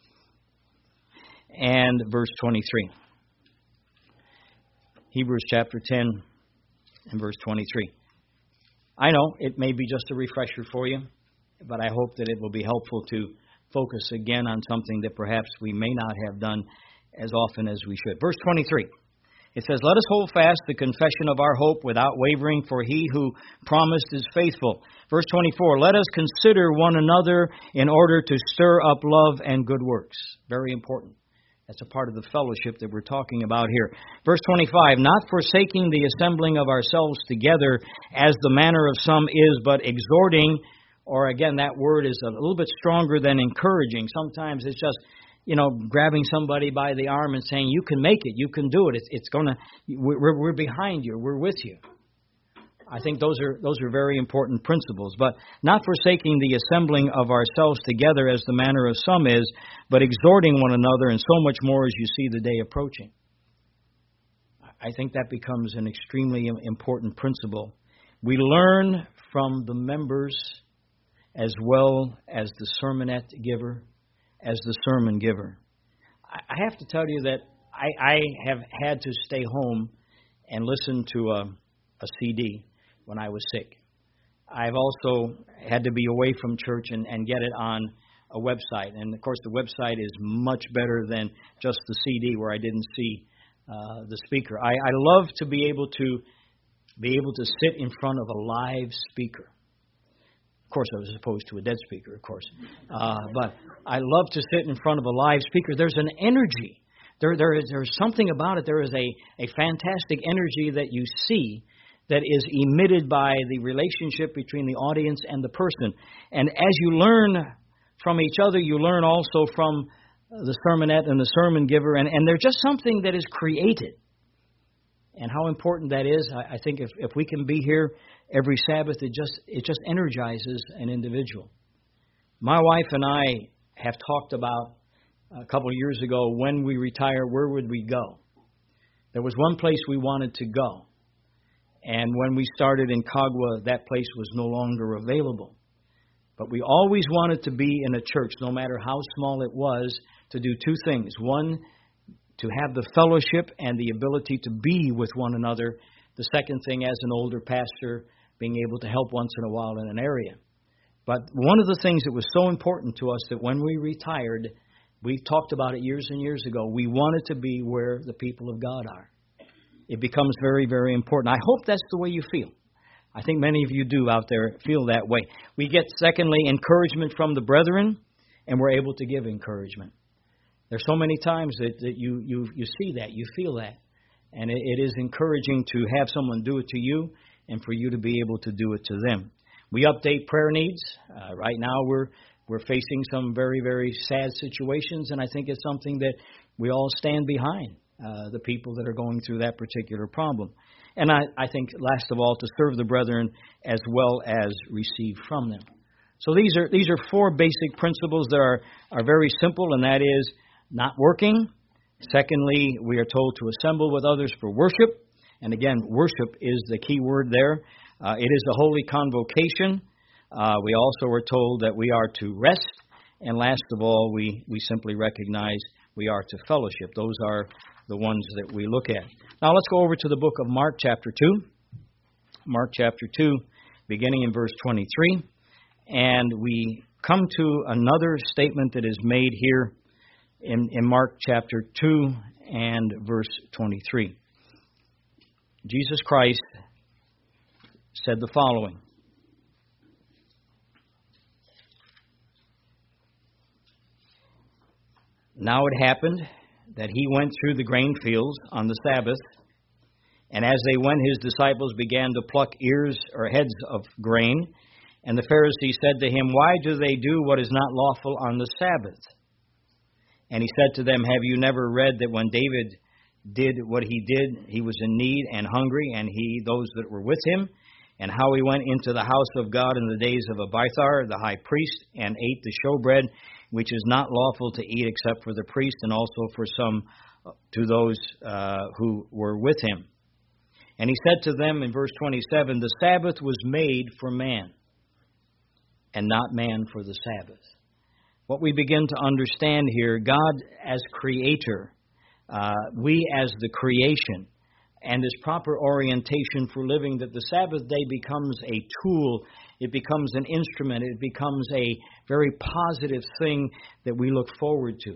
S1: And verse twenty-three. Hebrews chapter ten and verse twenty-three. I know it may be just a refresher for you, but I hope that it will be helpful to focus again on something that perhaps we may not have done as often as we should. Verse twenty-three. It says, let us hold fast the confession of our hope without wavering, for he who promised is faithful. Verse twenty-four, let us consider one another in order to stir up love and good works. Very important. That's a part of the fellowship that we're talking about here. Verse twenty-five, not forsaking the assembling of ourselves together as the manner of some is, but exhorting, or again, that word is a little bit stronger than encouraging. Sometimes it's just, you know, grabbing somebody by the arm and saying, you can make it, you can do it. It's, it's going to, we're, we're behind you, we're with you. I think those are those are very important principles. But not forsaking the assembling of ourselves together as the manner of some is, but exhorting one another, and so much more as you see the day approaching. I think that becomes an extremely important principle. We learn from the members as well as the sermonette giver, as the sermon giver. I have to tell you that I, I have had to stay home and listen to a, a C D when I was sick. I've also had to be away from church and, and get it on a website. And, of course, the website is much better than just the C D where I didn't see uh, the speaker. I, I love to be able to be able to sit in front of a live speaker. course, I was opposed to a dead speaker, of course. Uh, but I love to sit in front of a live speaker. There's an energy. There, there is there's something about it. There is a, a fantastic energy that you see that is emitted by the relationship between the audience and the person. And as you learn from each other, you learn also from the sermonette and the sermon giver. And, and there's just something that is created. And how important that is, I, I think if, if we can be here every Sabbath, it just it just energizes an individual. My wife and I have talked about a couple of years ago, when we retire, where would we go? There was one place we wanted to go. And when we started in Kagwa, that place was no longer available. But we always wanted to be in a church, no matter how small it was, to do two things. One, to have the fellowship and the ability to be with one another. The second thing, as an older pastor, being able to help once in a while in an area. But one of the things that was so important to us that when we retired, we talked about it years and years ago, we wanted to be where the people of God are. It becomes very, very important. I hope that's the way you feel. I think many of you do out there feel that way. We get, secondly, encouragement from the brethren, and we're able to give encouragement. There's so many times that, that you, you, you see that, you feel that. And it, it is encouraging to have someone do it to you and for you to be able to do it to them. We update prayer needs. Uh, right now we're we're facing some very, very sad situations, and I think it's something that we all stand behind, uh, the people that are going through that particular problem. And I, I think, last of all, to serve the brethren as well as receive from them. So these are these are four basic principles that are, are very simple, and that is not working. Secondly, we are told to assemble with others for worship. And again, worship is the key word there. Uh, it is a holy convocation. Uh, we also are told that we are to rest. And last of all, we, we simply recognize we are to fellowship. Those are the ones that we look at. Now let's go over to the book of Mark chapter two. Mark chapter two, beginning in verse twenty-three. And we come to another statement that is made here in, in Mark chapter two and verse twenty-three. Jesus Christ said the following. Now it happened that he went through the grain fields on the Sabbath, and as they went, his disciples began to pluck ears or heads of grain. And the Pharisees said to him, "Why do they do what is not lawful on the Sabbath?" And he said to them, "Have you never read that when David did what he did, he was in need and hungry, and he, those that were with him, and how he went into the house of God in the days of Abiathar, the high priest, and ate the showbread, which is not lawful to eat except for the priest, and also for some to those uh, who were with him." And he said to them in verse twenty-seven, "The Sabbath was made for man, and not man for the Sabbath." What we begin to understand here, God as creator, uh, we as the creation, and this proper orientation for living, that the Sabbath day becomes a tool, it becomes an instrument, it becomes a very positive thing that we look forward to.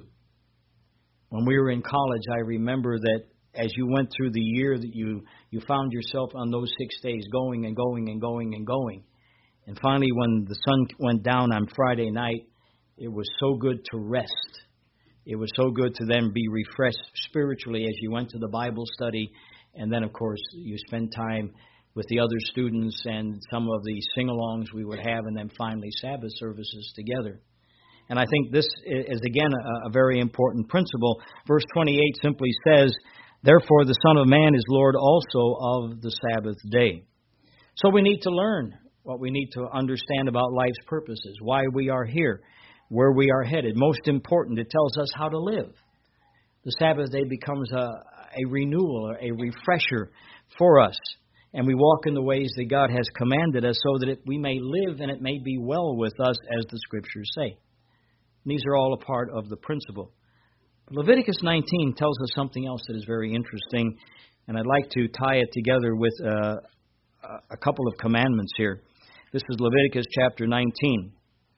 S1: When we were in college, I remember that as you went through the year, that you, you found yourself on those six days going and going and going and going. And finally, when the sun went down on Friday night, it was so good to rest. It was so good to then be refreshed spiritually as you went to the Bible study. And then, of course, you spend time with the other students and some of the sing-alongs we would have, and then finally Sabbath services together. And I think this is, again, a, a very important principle. Verse twenty-eight simply says, "Therefore the Son of Man is Lord also of the Sabbath day." So we need to learn what we need to understand about life's purposes, why we are here, where we are headed. Most important, it tells us how to live. The Sabbath day becomes a, a renewal, a refresher for us. And we walk in the ways that God has commanded us so that it, we may live and it may be well with us, as the Scriptures say. And these are all a part of the principle. Leviticus nineteen tells us something else that is very interesting, and I'd like to tie it together with uh, a couple of commandments here. This is Leviticus chapter nineteen,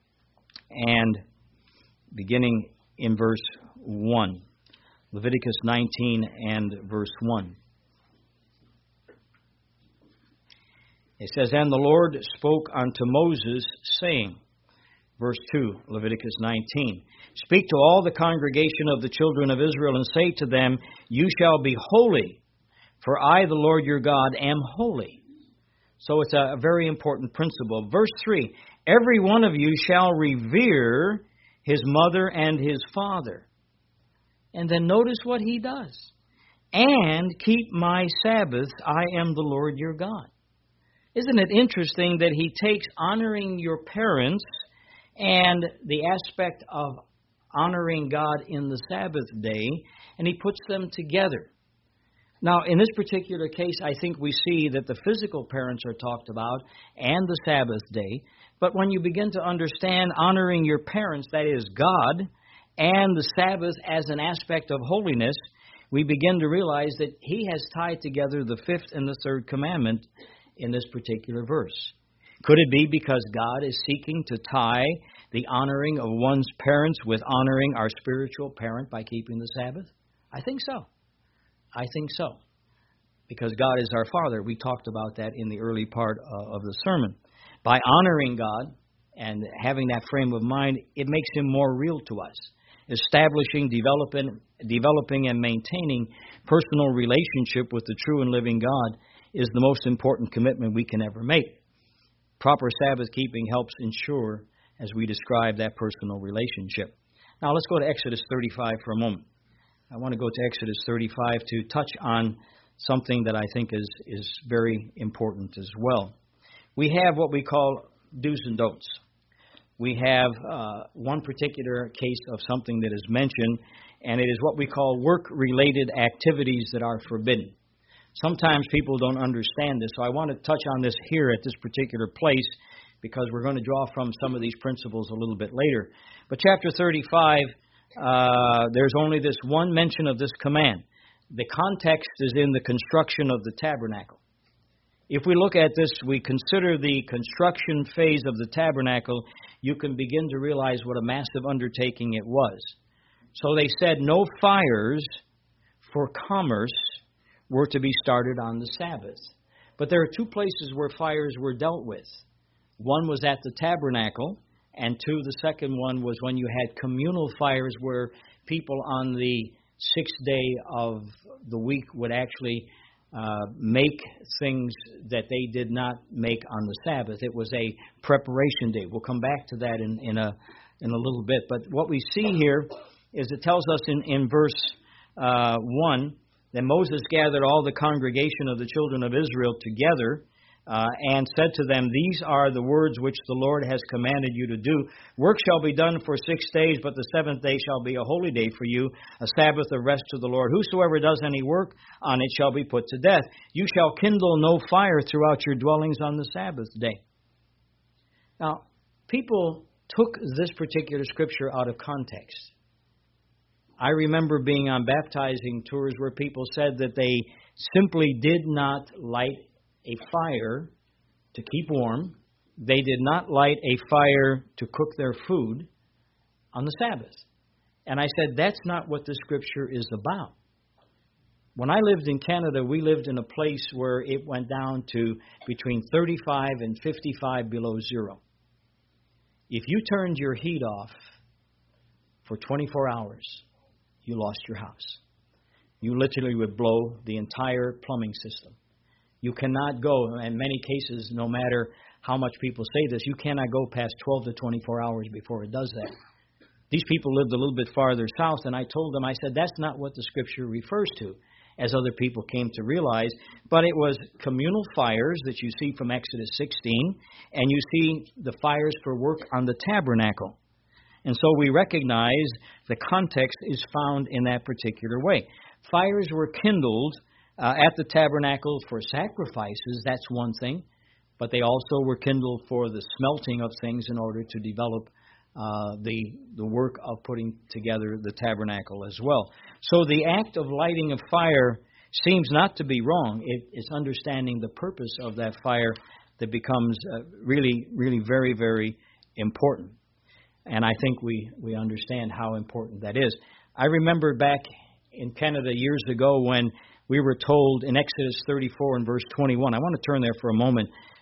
S1: and beginning in verse one. Leviticus nineteen and verse one. It says, "And the Lord spoke unto Moses, saying," verse two, Leviticus nineteen, "Speak to all the congregation of the children of Israel, and say to them, You shall be holy, for I, the Lord your God, am holy." So it's a very important principle. Verse three, "Every one of you shall revere his mother and his father." And then notice what he does. "And keep my Sabbath, I am the Lord your God." Isn't it interesting that he takes honoring your parents and the aspect of honoring God in the Sabbath day, and he puts them together? Now, in this particular case, I think we see that the physical parents are talked about and the Sabbath day. But when you begin to understand honoring your parents, that is God, and the Sabbath as an aspect of holiness, we begin to realize that he has tied together the fifth and the third commandment in this particular verse. Could it be because God is seeking to tie the honoring of one's parents with honoring our spiritual parent by keeping the Sabbath? I think so. I think so. Because God is our Father. We talked about that in the early part of the sermon. By honoring God and having that frame of mind, it makes him more real to us. Establishing, developing, developing and maintaining personal relationship with the true and living God is the most important commitment we can ever make. Proper Sabbath keeping helps ensure, as we describe, that personal relationship. Now let's go to Exodus thirty-five for a moment. I want to go to Exodus thirty-five to touch on something that I think is, is very important as well. We have what we call do's and don'ts. We have uh, one particular case of something that is mentioned, and it is what we call work-related activities that are forbidden. Sometimes people don't understand this, so I want to touch on this here at this particular place because we're going to draw from some of these principles a little bit later. But chapter thirty-five, uh, there's only this one mention of this command. The context is in the construction of the tabernacle. If we look at this, we consider the construction phase of the tabernacle, you can begin to realize what a massive undertaking it was. So they said no fires for commerce were to be started on the Sabbath. But there are two places where fires were dealt with. One was at the tabernacle, and two, the second one was when you had communal fires where people on the sixth day of the week would actually uh, make things that they did not make on the Sabbath. It was a preparation day. We'll come back to that in, in a in a little bit. But what we see here is it tells us in, in verse uh, one, that Moses gathered all the congregation of the children of Israel together uh, and said to them, "These are the words which the Lord has commanded you to do. Work shall be done for six days, but the seventh day shall be a holy day for you, a Sabbath of rest to the Lord. Whosoever does any work on it shall be put to death. You shall kindle no fire throughout your dwellings on the Sabbath day." Now, people took this particular scripture out of context. I remember being on baptizing tours where people said that they simply did not light a fire to keep warm. They did not light a fire to cook their food on the Sabbath. And I said, that's not what the scripture is about. When I lived in Canada, we lived in a place where it went down to between thirty-five and fifty-five below zero. If you turned your heat off for twenty-four hours, you lost your house. You literally would blow the entire plumbing system. You cannot go, in many cases, no matter how much people say this, you cannot go past twelve to twenty-four hours before it does that. These people lived a little bit farther south, and I told them, I said, that's not what the scripture refers to, as other people came to realize. But it was communal fires that you see from Exodus sixteen, and you see the fires for work on the tabernacle. And so we recognize the context is found in that particular way. Fires were kindled uh, at the tabernacle for sacrifices, that's one thing, but they also were kindled for the smelting of things in order to develop uh, the, the work of putting together the tabernacle as well. So the act of lighting a fire seems not to be wrong. It, it's understanding the purpose of that fire that becomes uh, really, really very, very important. And I think we, we understand how important that is. I remember back in Canada years ago when we were told in Exodus thirty-four and verse twenty-one. I want to turn there for a moment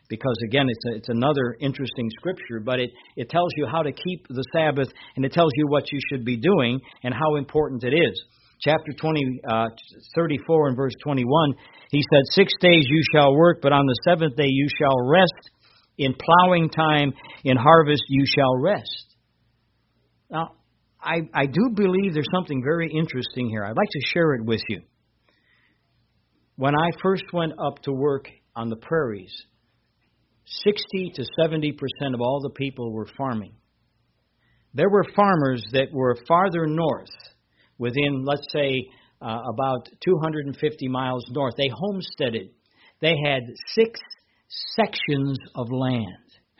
S1: because, again, it's a, it's another interesting scripture, but it, it tells you how to keep the Sabbath, and it tells you what you should be doing and how important it is. Chapter twenty, uh, thirty-four and verse twenty-one, he said, Six days you shall work, but on the seventh day you shall rest. In plowing time, in harvest you shall rest. Now, I, I do believe there's something very interesting here. I'd like to share it with you. When I first went up to work on the prairies, sixty to seventy percent of all the people were farming. There were farmers that were farther north, within, let's say, uh, about two hundred fifty miles north. They homesteaded. They had six sections of land.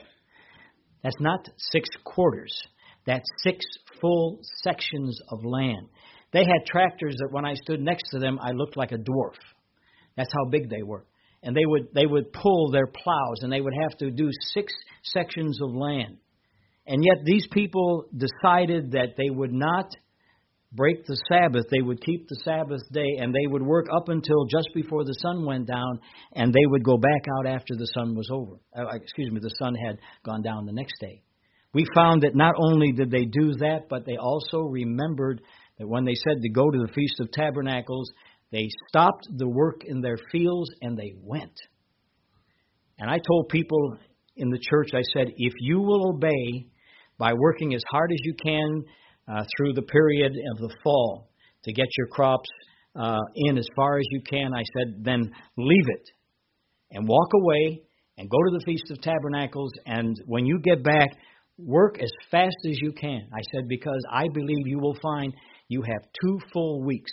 S1: That's not six quarters. That's six full sections of land. They had tractors that when I stood next to them, I looked like a dwarf. That's how big they were. And they would they would pull their plows, and they would have to do six sections of land. And yet these people decided that they would not break the Sabbath. They would keep the Sabbath day, and they would work up until just before the sun went down, and they would go back out after the sun was over. Uh, excuse me, the sun had gone down the next day. We found that not only did they do that, but they also remembered that when they said to go to the Feast of Tabernacles, they stopped the work in their fields and they went. And I told people in the church, I said, if you will obey by working as hard as you can uh, through the period of the fall to get your crops uh, in as far as you can, I said, then leave it and walk away and go to the Feast of Tabernacles, and when you get back, work as fast as you can. I said, because I believe you will find you have two full weeks.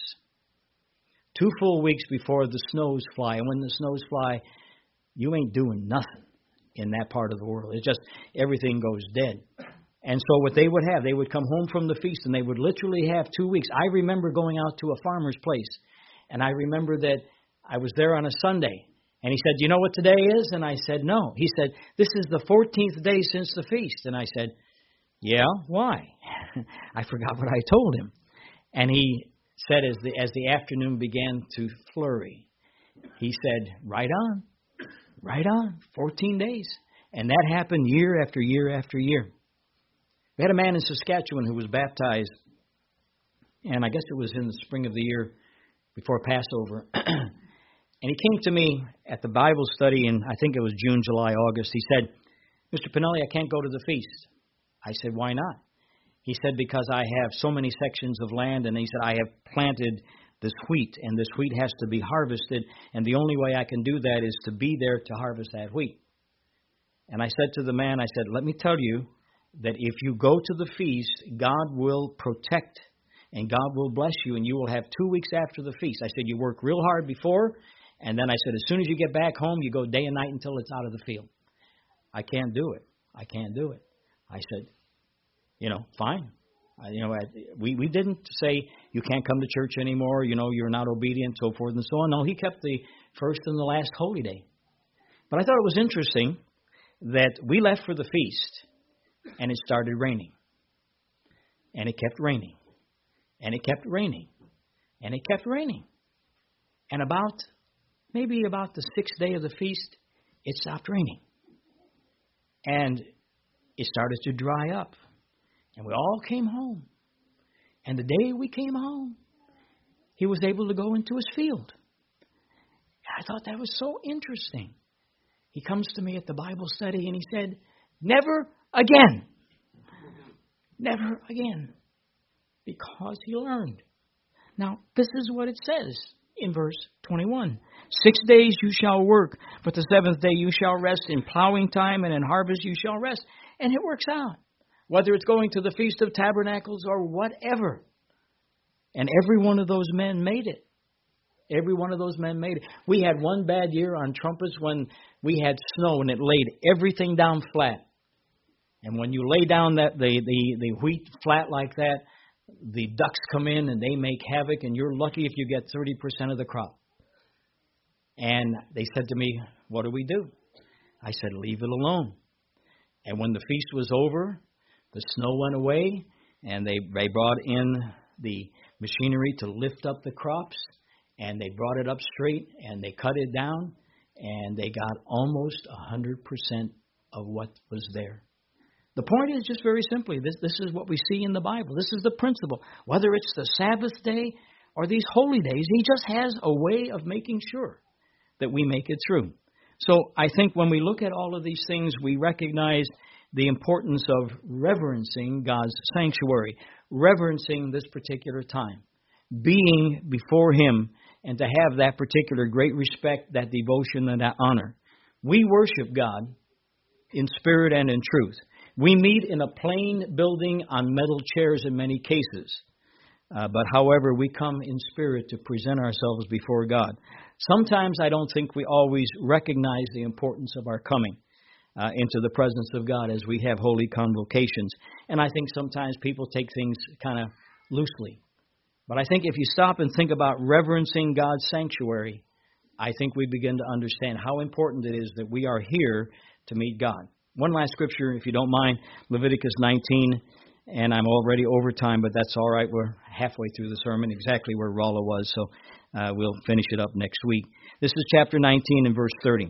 S1: Two full weeks before the snows fly. And when the snows fly, you ain't doing nothing in that part of the world. It's just everything goes dead. And so what they would have, they would come home from the feast and they would literally have two weeks. I remember going out to a farmer's place, and I remember that I was there on a Sunday. And he said, "Do you know what today is?" And I said, "No." He said, "This is the fourteenth day since the feast." And I said, "Yeah, why?" I forgot what I told him. And he said, as the as the afternoon began to flurry, he said, "Right on, right on, fourteen days." And that happened year after year after year. We had a man in Saskatchewan who was baptized, and I guess it was in the spring of the year before Passover. And he came to me at the Bible study in, I think it was June, July, August. He said, "Mister Pinelli, I can't go to the feast." I said, "Why not?" He said, "Because I have so many sections of land," and he said, "I have planted this wheat, and this wheat has to be harvested, and the only way I can do that is to be there to harvest that wheat." And I said to the man, I said, "Let me tell you that if you go to the feast, God will protect and God will bless you, and you will have two weeks after the feast." I said, "You work real hard before, and then I said, as soon as you get back home, you go day and night until it's out of the field." I can't do it. I can't do it. I said, you know, fine. I, you know, I, we, we didn't say you can't come to church anymore, you know, you're not obedient, so forth and so on. No, he kept the first and the last holy day. But I thought it was interesting that we left for the feast, and it started raining. And it kept raining. And it kept raining. And it kept raining. And about, maybe about the sixth day of the feast, it stopped raining. And it started to dry up. And we all came home. And the day we came home, he was able to go into his field. And I thought that was so interesting. He comes to me at the Bible study and he said, "Never again. Never again." Because he learned. Now, this is what it says in verse twenty-one. "Six days you shall work, but the seventh day you shall rest. In plowing time and in harvest you shall rest." And it works out. Whether it's going to the Feast of Tabernacles or whatever. And every one of those men made it. Every one of those men made it. We had one bad year on Trumpets when we had snow and it laid everything down flat. And when you lay down that the, the, the wheat flat like that, the ducks come in and they make havoc, and you're lucky if you get thirty percent of the crop. And they said to me, "What do we do?" I said, "Leave it alone." And when the feast was over, the snow went away, and they, they brought in the machinery to lift up the crops, and they brought it up straight, and they cut it down, and they got almost one hundred percent of what was there. The point is just very simply, this, this is what we see in the Bible. This is the principle. Whether it's the Sabbath day or these holy days, He just has a way of making sure that we make it through. So I think when we look at all of these things, we recognize the importance of reverencing God's sanctuary, reverencing this particular time, being before Him, and to have that particular great respect, that devotion, and that honor. We worship God in spirit and in truth. We meet in a plain building on metal chairs in many cases. Uh, but however, we come in spirit to present ourselves before God. Sometimes I don't think we always recognize the importance of our coming uh, into the presence of God as we have holy convocations. And I think sometimes people take things kind of loosely. But I think if you stop and think about reverencing God's sanctuary, I think we begin to understand how important it is that we are here to meet God. One last scripture, if you don't mind, Leviticus nineteen, and I'm already over time, but that's all right. We're halfway through the sermon, exactly where Rolla was, so uh, we'll finish it up next week. This is chapter nineteen and verse thirty.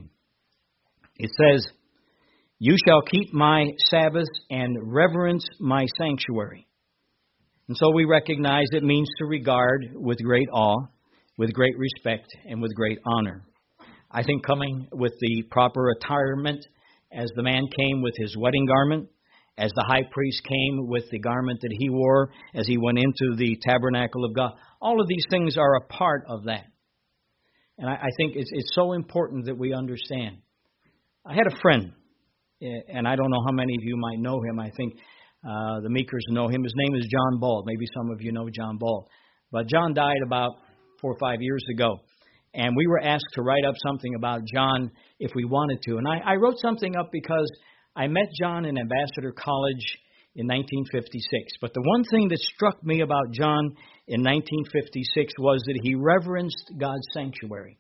S1: It says, "You shall keep my Sabbaths and reverence my sanctuary." And so we recognize it means to regard with great awe, with great respect, and with great honor. I think coming with the proper attirement, as the man came with his wedding garment, as the high priest came with the garment that he wore as he went into the tabernacle of God, all of these things are a part of that. And I, I think it's, it's so important that we understand. I had a friend, and I don't know how many of you might know him. I think uh, the Meekers know him. His name is John Bald. Maybe some of you know John Bald. But John died about four or five years ago. And we were asked to write up something about John if we wanted to. And I, I wrote something up because I met John in Ambassador College in nineteen fifty-six. But the one thing that struck me about John in nineteen fifty-six was that he reverenced God's sanctuary.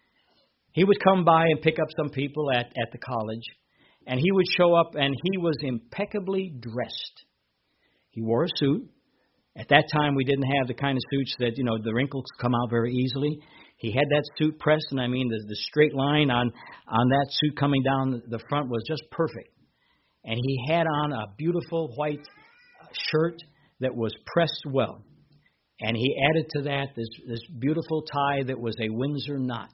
S1: He would come by and pick up some people at, at the college, and he would show up, and he was impeccably dressed. He wore a suit. At that time, we didn't have the kind of suits that, you know, the wrinkles come out very easily. He had that suit pressed, and I mean the, the straight line on, on that suit coming down the front was just perfect. And he had on a beautiful white shirt that was pressed well. And he added to that this, this beautiful tie that was a Windsor knot.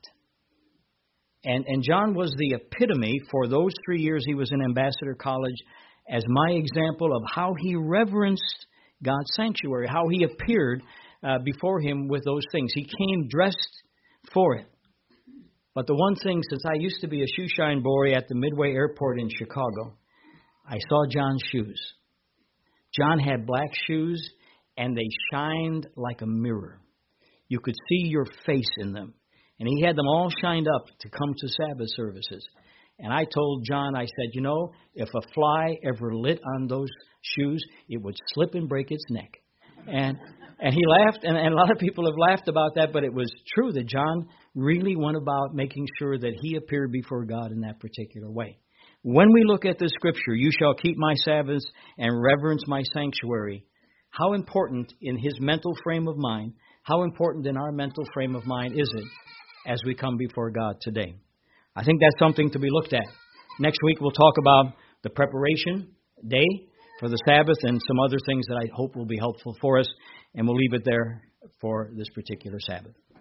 S1: And, and John was the epitome for those three years he was in Ambassador College as my example of how he reverenced God's sanctuary, how he appeared uh, before him with those things. He came dressed for it. But the one thing, since I used to be a shoeshine boy at the Midway Airport in Chicago, I saw John's shoes. John had black shoes, and they shined like a mirror. You could see your face in them. And he had them all shined up to come to Sabbath services. And I told John, I said, you know, if a fly ever lit on those shoes, it would slip and break its neck. And and he laughed, and, and a lot of people have laughed about that, but it was true that John really went about making sure that he appeared before God in that particular way. When we look at the scripture, you shall keep my Sabbaths and reverence my sanctuary, how important in his mental frame of mind, how important in our mental frame of mind is it as we come before God today? I think that's something to be looked at. Next week we'll talk about the preparation day for the Sabbath and some other things that I hope will be helpful for us, and we'll leave it there for this particular Sabbath.